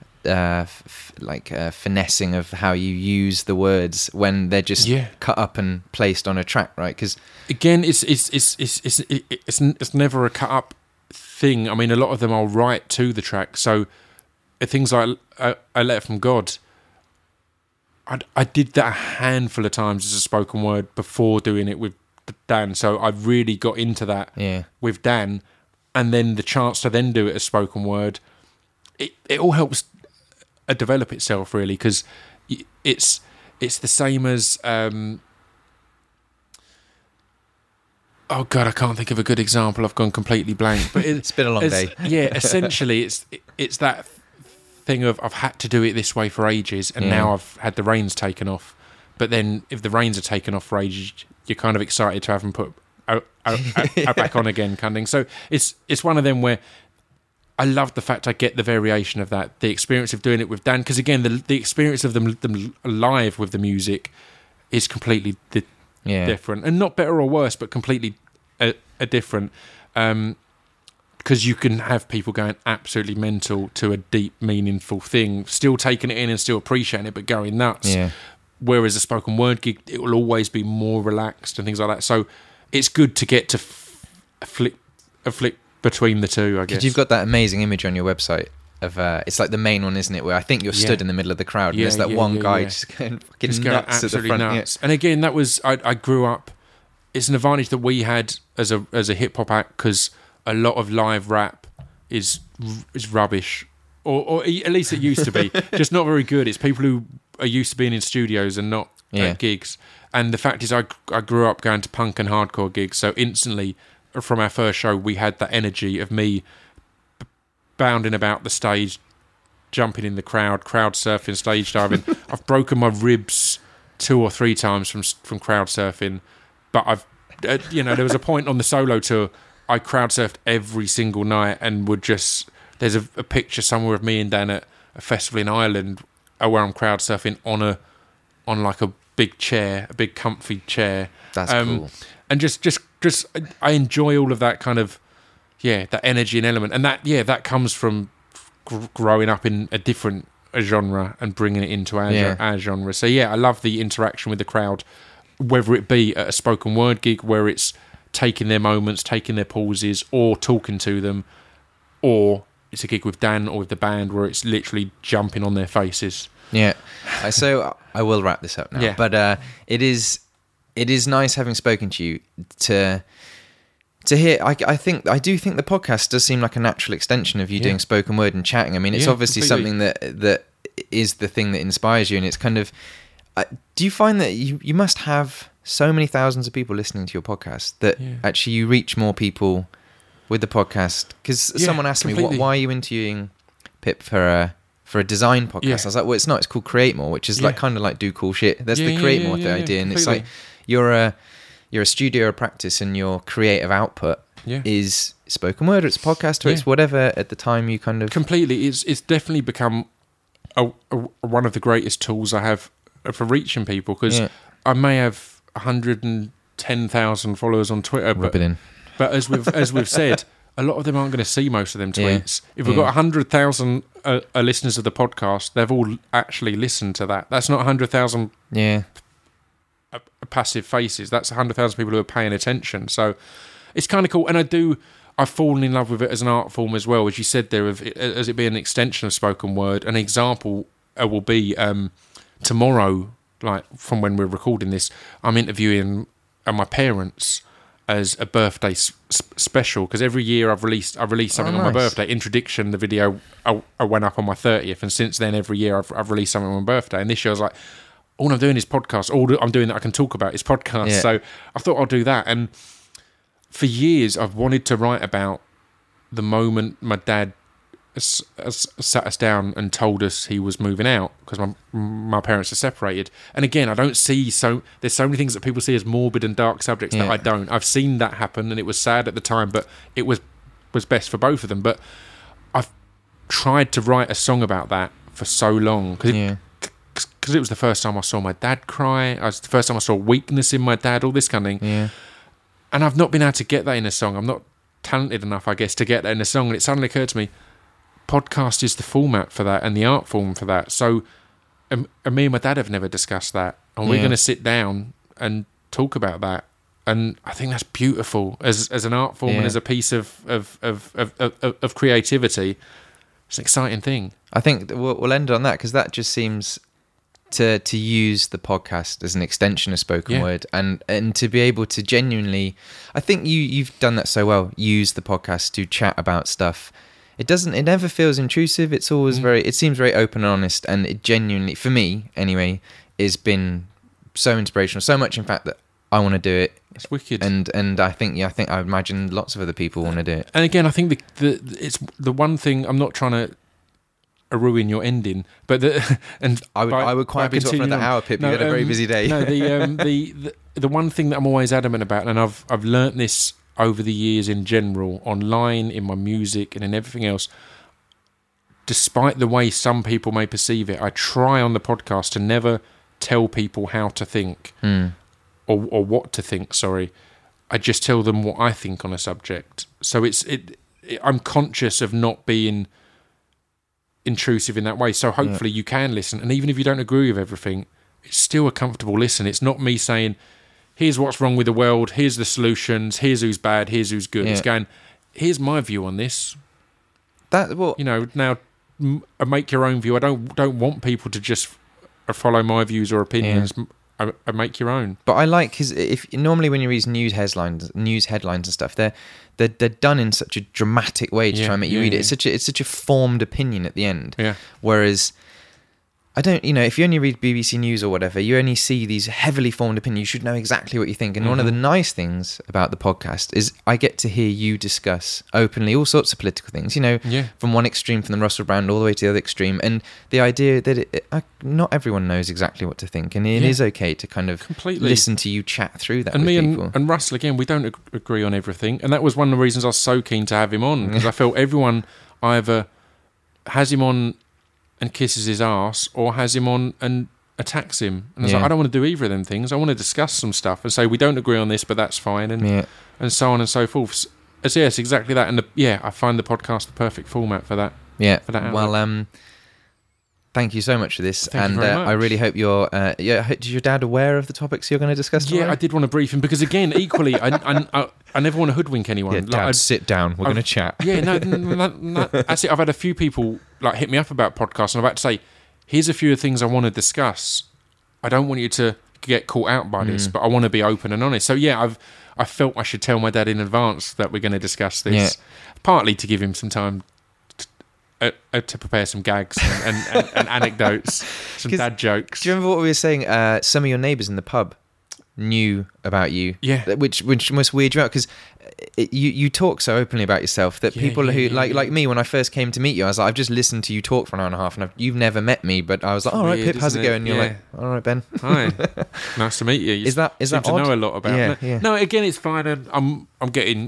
finessing of how you use the words when they're just cut up and placed on a track, right? Because again, it's never a cut up thing. I mean, a lot of them I'll write to the track. So things like "A Letter from God," I did that a handful of times as a spoken word before doing it with Dan. So I really got into that with Dan, and then the chance to then do it as spoken word, it all helps develop itself, really, because it's the same as oh god, I can't think of a good example. I've gone completely blank. But it's been a long day. Yeah, essentially, it's that thing of I've had to do it this way for ages, and now I've had the reins taken off. But then, if the reins are taken off for ages, you're kind of excited to have them put back on again, kind of thing. So it's one of them where I love the fact I get the variation of that, the experience of doing it with Dan, because again, the experience of them live with the music is completely different, and not better or worse, but completely different. Because you can have people going absolutely mental to a deep, meaningful thing, still taking it in and still appreciating it, but going nuts. Yeah. Whereas a spoken word gig, it will always be more relaxed and things like that. So it's good to get to flip between the two, I guess. You've got that amazing image on your website of it's like the main one, isn't it? Where I think you're stood in the middle of the crowd, and there's that one guy just going fucking just nuts at the front. Nuts. And again, that was I grew up. It's an advantage that we had as a hip hop act, because a lot of live rap is rubbish, or at least it used to be, just not very good. It's people who are used to being in studios and not at gigs. And the fact is, I grew up going to punk and hardcore gigs, so instantly from our first show, we had that energy of me bounding about the stage, jumping in the crowd surfing, stage diving. I've broken my ribs 2 or 3 times from crowd surfing, but I've there was a point on the solo tour I crowd surfed every single night, and would just, there's a picture somewhere of me and Dan at a festival in Ireland where I'm crowd surfing on like a big chair, a big comfy chair. That's cool. And just I enjoy all of that kind of that energy and element, and that comes from growing up in a different genre and bringing it into our genre. So I love the interaction with the crowd, whether it be at a spoken word gig where it's taking their moments, taking their pauses, or talking to them, or it's a gig with Dan or with the band where it's literally jumping on their faces. Yeah. So I will wrap this up now. Yeah. But it is nice having spoken to you to hear. I do think the podcast does seem like a natural extension of you doing spoken word and chatting. I mean, it's obviously something that is the thing that inspires you, and it's kind of. Do you find that you must have so many thousands of people listening to your podcast that actually you reach more people with the podcast? Because someone asked me, why are you interviewing Pip for a design podcast? I was like, well, it's not. It's called Create More, which is like kind of like do cool shit. That's the Create More idea, and it's like you're a studio of practice, and your creative output is spoken word, or it's a podcast, or it's whatever at the time you kind of completely. It's definitely become one of the greatest tools I have for reaching people, because I may have 100 10,000 followers on Twitter. Rub it in. But as we've said, a lot of them aren't going to see most of them tweets. Yeah. If we've got 100,000 listeners of the podcast, they've all actually listened to that. That's not 100,000 passive faces. That's 100,000 people who are paying attention. So it's kind of cool. And I've fallen in love with it as an art form as well, as you said there, as it being an extension of spoken word. An example will be tomorrow, like from when we're recording this, I'm interviewing my parents as a birthday special, because every year I've released something on my birthday. Introduction, the video I went up on my 30th, and since then every year I've released something on my birthday. And this year I was like, all I'm doing is podcast. All I'm doing that I can talk about is podcast. Yeah. So I thought I'll do that. And for years I've wanted to write about the moment my dad sat us down and told us he was moving out, because my parents are separated. And again, I don't see there's so many things that people see as morbid and dark subjects that I don't. I've seen that happen, and it was sad at the time, but it was best for both of them. But I've tried to write a song about that for so long, because it was the first time I saw my dad cry. It was the first time I saw weakness in my dad, all this kind of thing. Yeah. And I've not been able to get that in a song. I'm not talented enough, I guess, to get that in a song. And it suddenly occurred to me, podcast is the format for that and the art form for that. So and me and my dad have never discussed that, and we're going to sit down and talk about that. And I think that's beautiful as an art form and as a piece of creativity. It's an exciting thing. I think we'll end on that, because that just seems to use the podcast as an extension of spoken word, and to be able to genuinely, I think you've done that so well, use the podcast to chat about stuff. It never feels intrusive. It's always it seems very open and honest, and it genuinely, for me anyway, has been so inspirational. So much, in fact, that I want to do it. It's wicked. And I think I imagine lots of other people want to do it. And again, I think it's the one thing, I'm not trying to ruin your ending, but I would quite be talking for the hour, Pip. You had a very busy day. No, the one thing that I'm always adamant about, and I've learnt this over the years in general, online, in my music, and in everything else, despite the way some people may perceive it, I try on the podcast to never tell people how to think or what to think. Sorry, I just tell them what I think on a subject. So I'm conscious of not being intrusive in that way. So hopefully you can listen, and even if you don't agree with everything, it's still a comfortable listen. It's not me saying, here's what's wrong with the world, here's the solutions, here's who's bad, here's who's good. It's going, here's my view on this. Now make your own view. I don't want people to just follow my views or opinions. I make your own. But I like if normally when you read news headlines and stuff, they're done in such a dramatic way to try and make you read it. It's such a formed opinion at the end. Yeah. Whereas I don't, if you only read BBC News or whatever, you only see these heavily formed opinions. You should know exactly what you think. And one of the nice things about the podcast is I get to hear you discuss openly all sorts of political things, from one extreme, from the Russell Brand all the way to the other extreme. And the idea that not everyone knows exactly what to think. And it is okay to kind of listen to you chat through that with people. And Russell, again, we don't agree on everything. And that was one of the reasons I was so keen to have him on, because I felt everyone either has him on and kisses his arse, or has him on and attacks him. And I was like, I don't want to do either of them things. I want to discuss some stuff and say, we don't agree on this, but that's fine, and so on and so forth. So yes, exactly that. And I find the podcast the perfect format for that. Yeah. For that well, thank you so much for this. Thank you very much. I really hope you're... is your dad aware of the topics you're going to discuss tomorrow? Yeah, I did want to brief him, because again, equally, I never want to hoodwink anyone. Yeah, Dad, sit down. We're going to chat. Yeah, no. Actually, I've had a few people hit me up about podcasts, and I've had to say, here's a few of the things I want to discuss. I don't want you to get caught out by this, but I want to be open and honest. So yeah, I felt I should tell my dad in advance that we're going to discuss this, partly to give him some time to prepare some gags and anecdotes, some dad jokes. Do you remember what we were saying? Some of your neighbours in the pub knew about you, which must weird you out, because you talk so openly about yourself that people who like me, when I first came to meet you, I was like, I've just listened to you talk for an hour and a half, and you've never met me, but I was like, all right, Pip, how's it going? And you're like, all right, Ben. Hi, nice to meet you. Is that to odd? Know a lot about it. No, again, it's fine, and I'm getting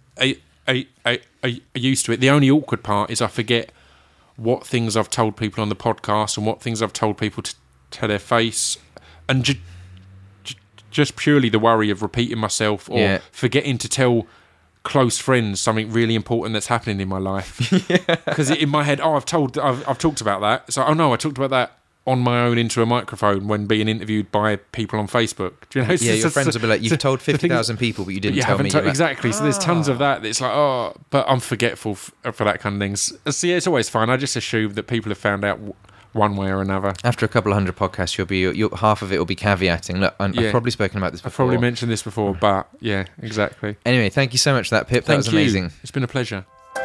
used to it. The only awkward part is I forget what things I've told people on the podcast and what things I've told people to their face, and just purely the worry of repeating myself or forgetting to tell close friends something really important that's happening in my life. Because in my head, I've talked about that. So, I talked about that on my own into a microphone when being interviewed by people on Facebook. Do you know? Your friends will be like, you've told 50,000 people, but you didn't tell me. Exactly. So there's tons of that. It's like, but I'm forgetful for that kind of things. So yeah, it's always fine. I just assume that people have found out one way or another. After a couple of hundred podcasts, half of it will be caveating. Look, I've probably spoken about this before. I've probably mentioned this before, but yeah, exactly. Anyway, thank you so much for that, Pip. That was amazing. It's been a pleasure.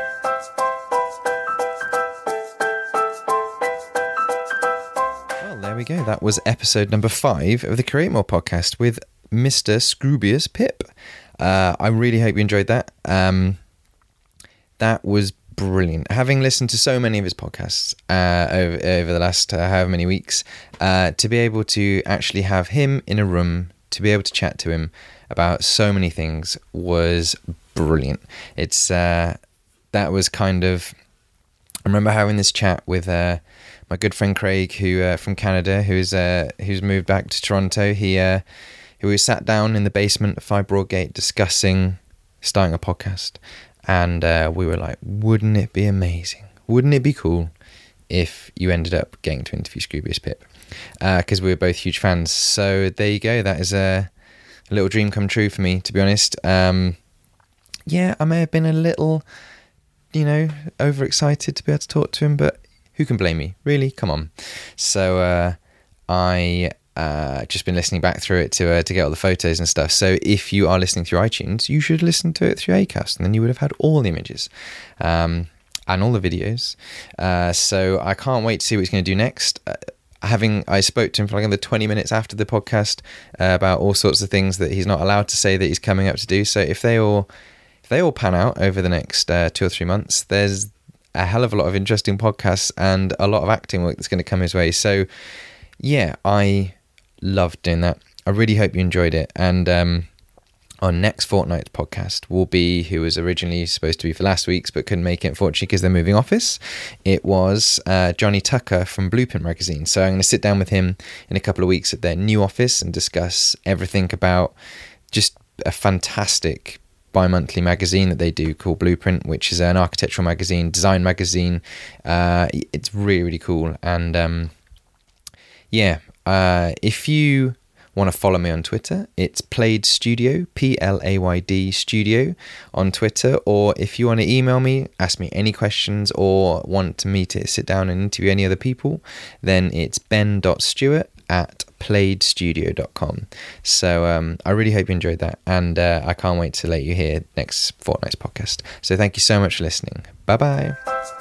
Well, there we go. That was episode number 5 of the Create More podcast with Mr. Scroobius Pip. I really hope you enjoyed that. That was brilliant. Having listened to so many of his podcasts over the last however many weeks, to be able to actually have him in a room, to be able to chat to him about so many things was brilliant. It's that was kind of, I remember having this chat with my good friend Craig, who from Canada, who's moved back to Toronto. He was sat down in the basement of 5 Broadgate discussing starting a podcast. And we were like, wouldn't it be amazing? Wouldn't it be cool if you ended up getting to interview Scroobius Pip? Because we were both huge fans. So there you go. That is a little dream come true for me, to be honest. I may have been a little, overexcited to be able to talk to him, but who can blame me? Really? Come on. So I just been listening back through it to get all the photos and stuff. So if you are listening through iTunes, you should listen to it through Acast, and then you would have had all the images and all the videos. So I can't wait to see what he's going to do next. I spoke to him for like another 20 minutes after the podcast about all sorts of things that he's not allowed to say that he's coming up to do. So if they all pan out over the next 2 or 3 months, there's a hell of a lot of interesting podcasts and a lot of acting work that's going to come his way. So yeah, I loved doing that. I really hope you enjoyed it. And our next fortnight's podcast will be who was originally supposed to be for last week's but couldn't make it, unfortunately, because they're moving office. It was Johnny Tucker from Blueprint magazine. So I'm going to sit down with him in a couple of weeks at their new office and discuss everything about just a fantastic bi-monthly magazine that they do called Blueprint, which is an architectural magazine, design magazine. It's really, really cool. And if you want to follow me on Twitter, it's Plaid Studio, Playd Studio on Twitter. Or if you want to email me, ask me any questions, or want me to sit down and interview any other people, then it's ben.stewart@plaidstudio.com. So I really hope you enjoyed that, and I can't wait to let you hear next fortnight's podcast. So thank you so much for listening. Bye-bye.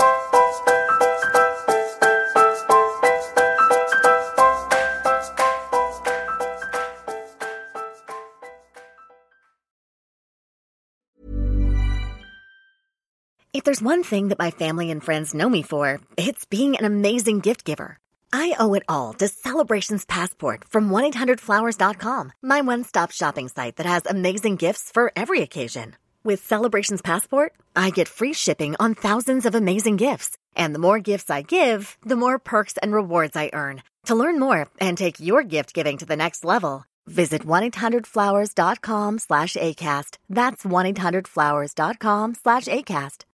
If there's one thing that my family and friends know me for, it's being an amazing gift giver. I owe it all to Celebrations Passport from 1-800-Flowers.com, my one-stop shopping site that has amazing gifts for every occasion. With Celebrations Passport, I get free shipping on thousands of amazing gifts. And the more gifts I give, the more perks and rewards I earn. To learn more and take your gift giving to the next level, visit 1-800-Flowers.com/ACAST. That's 1-800-Flowers.com/ACAST.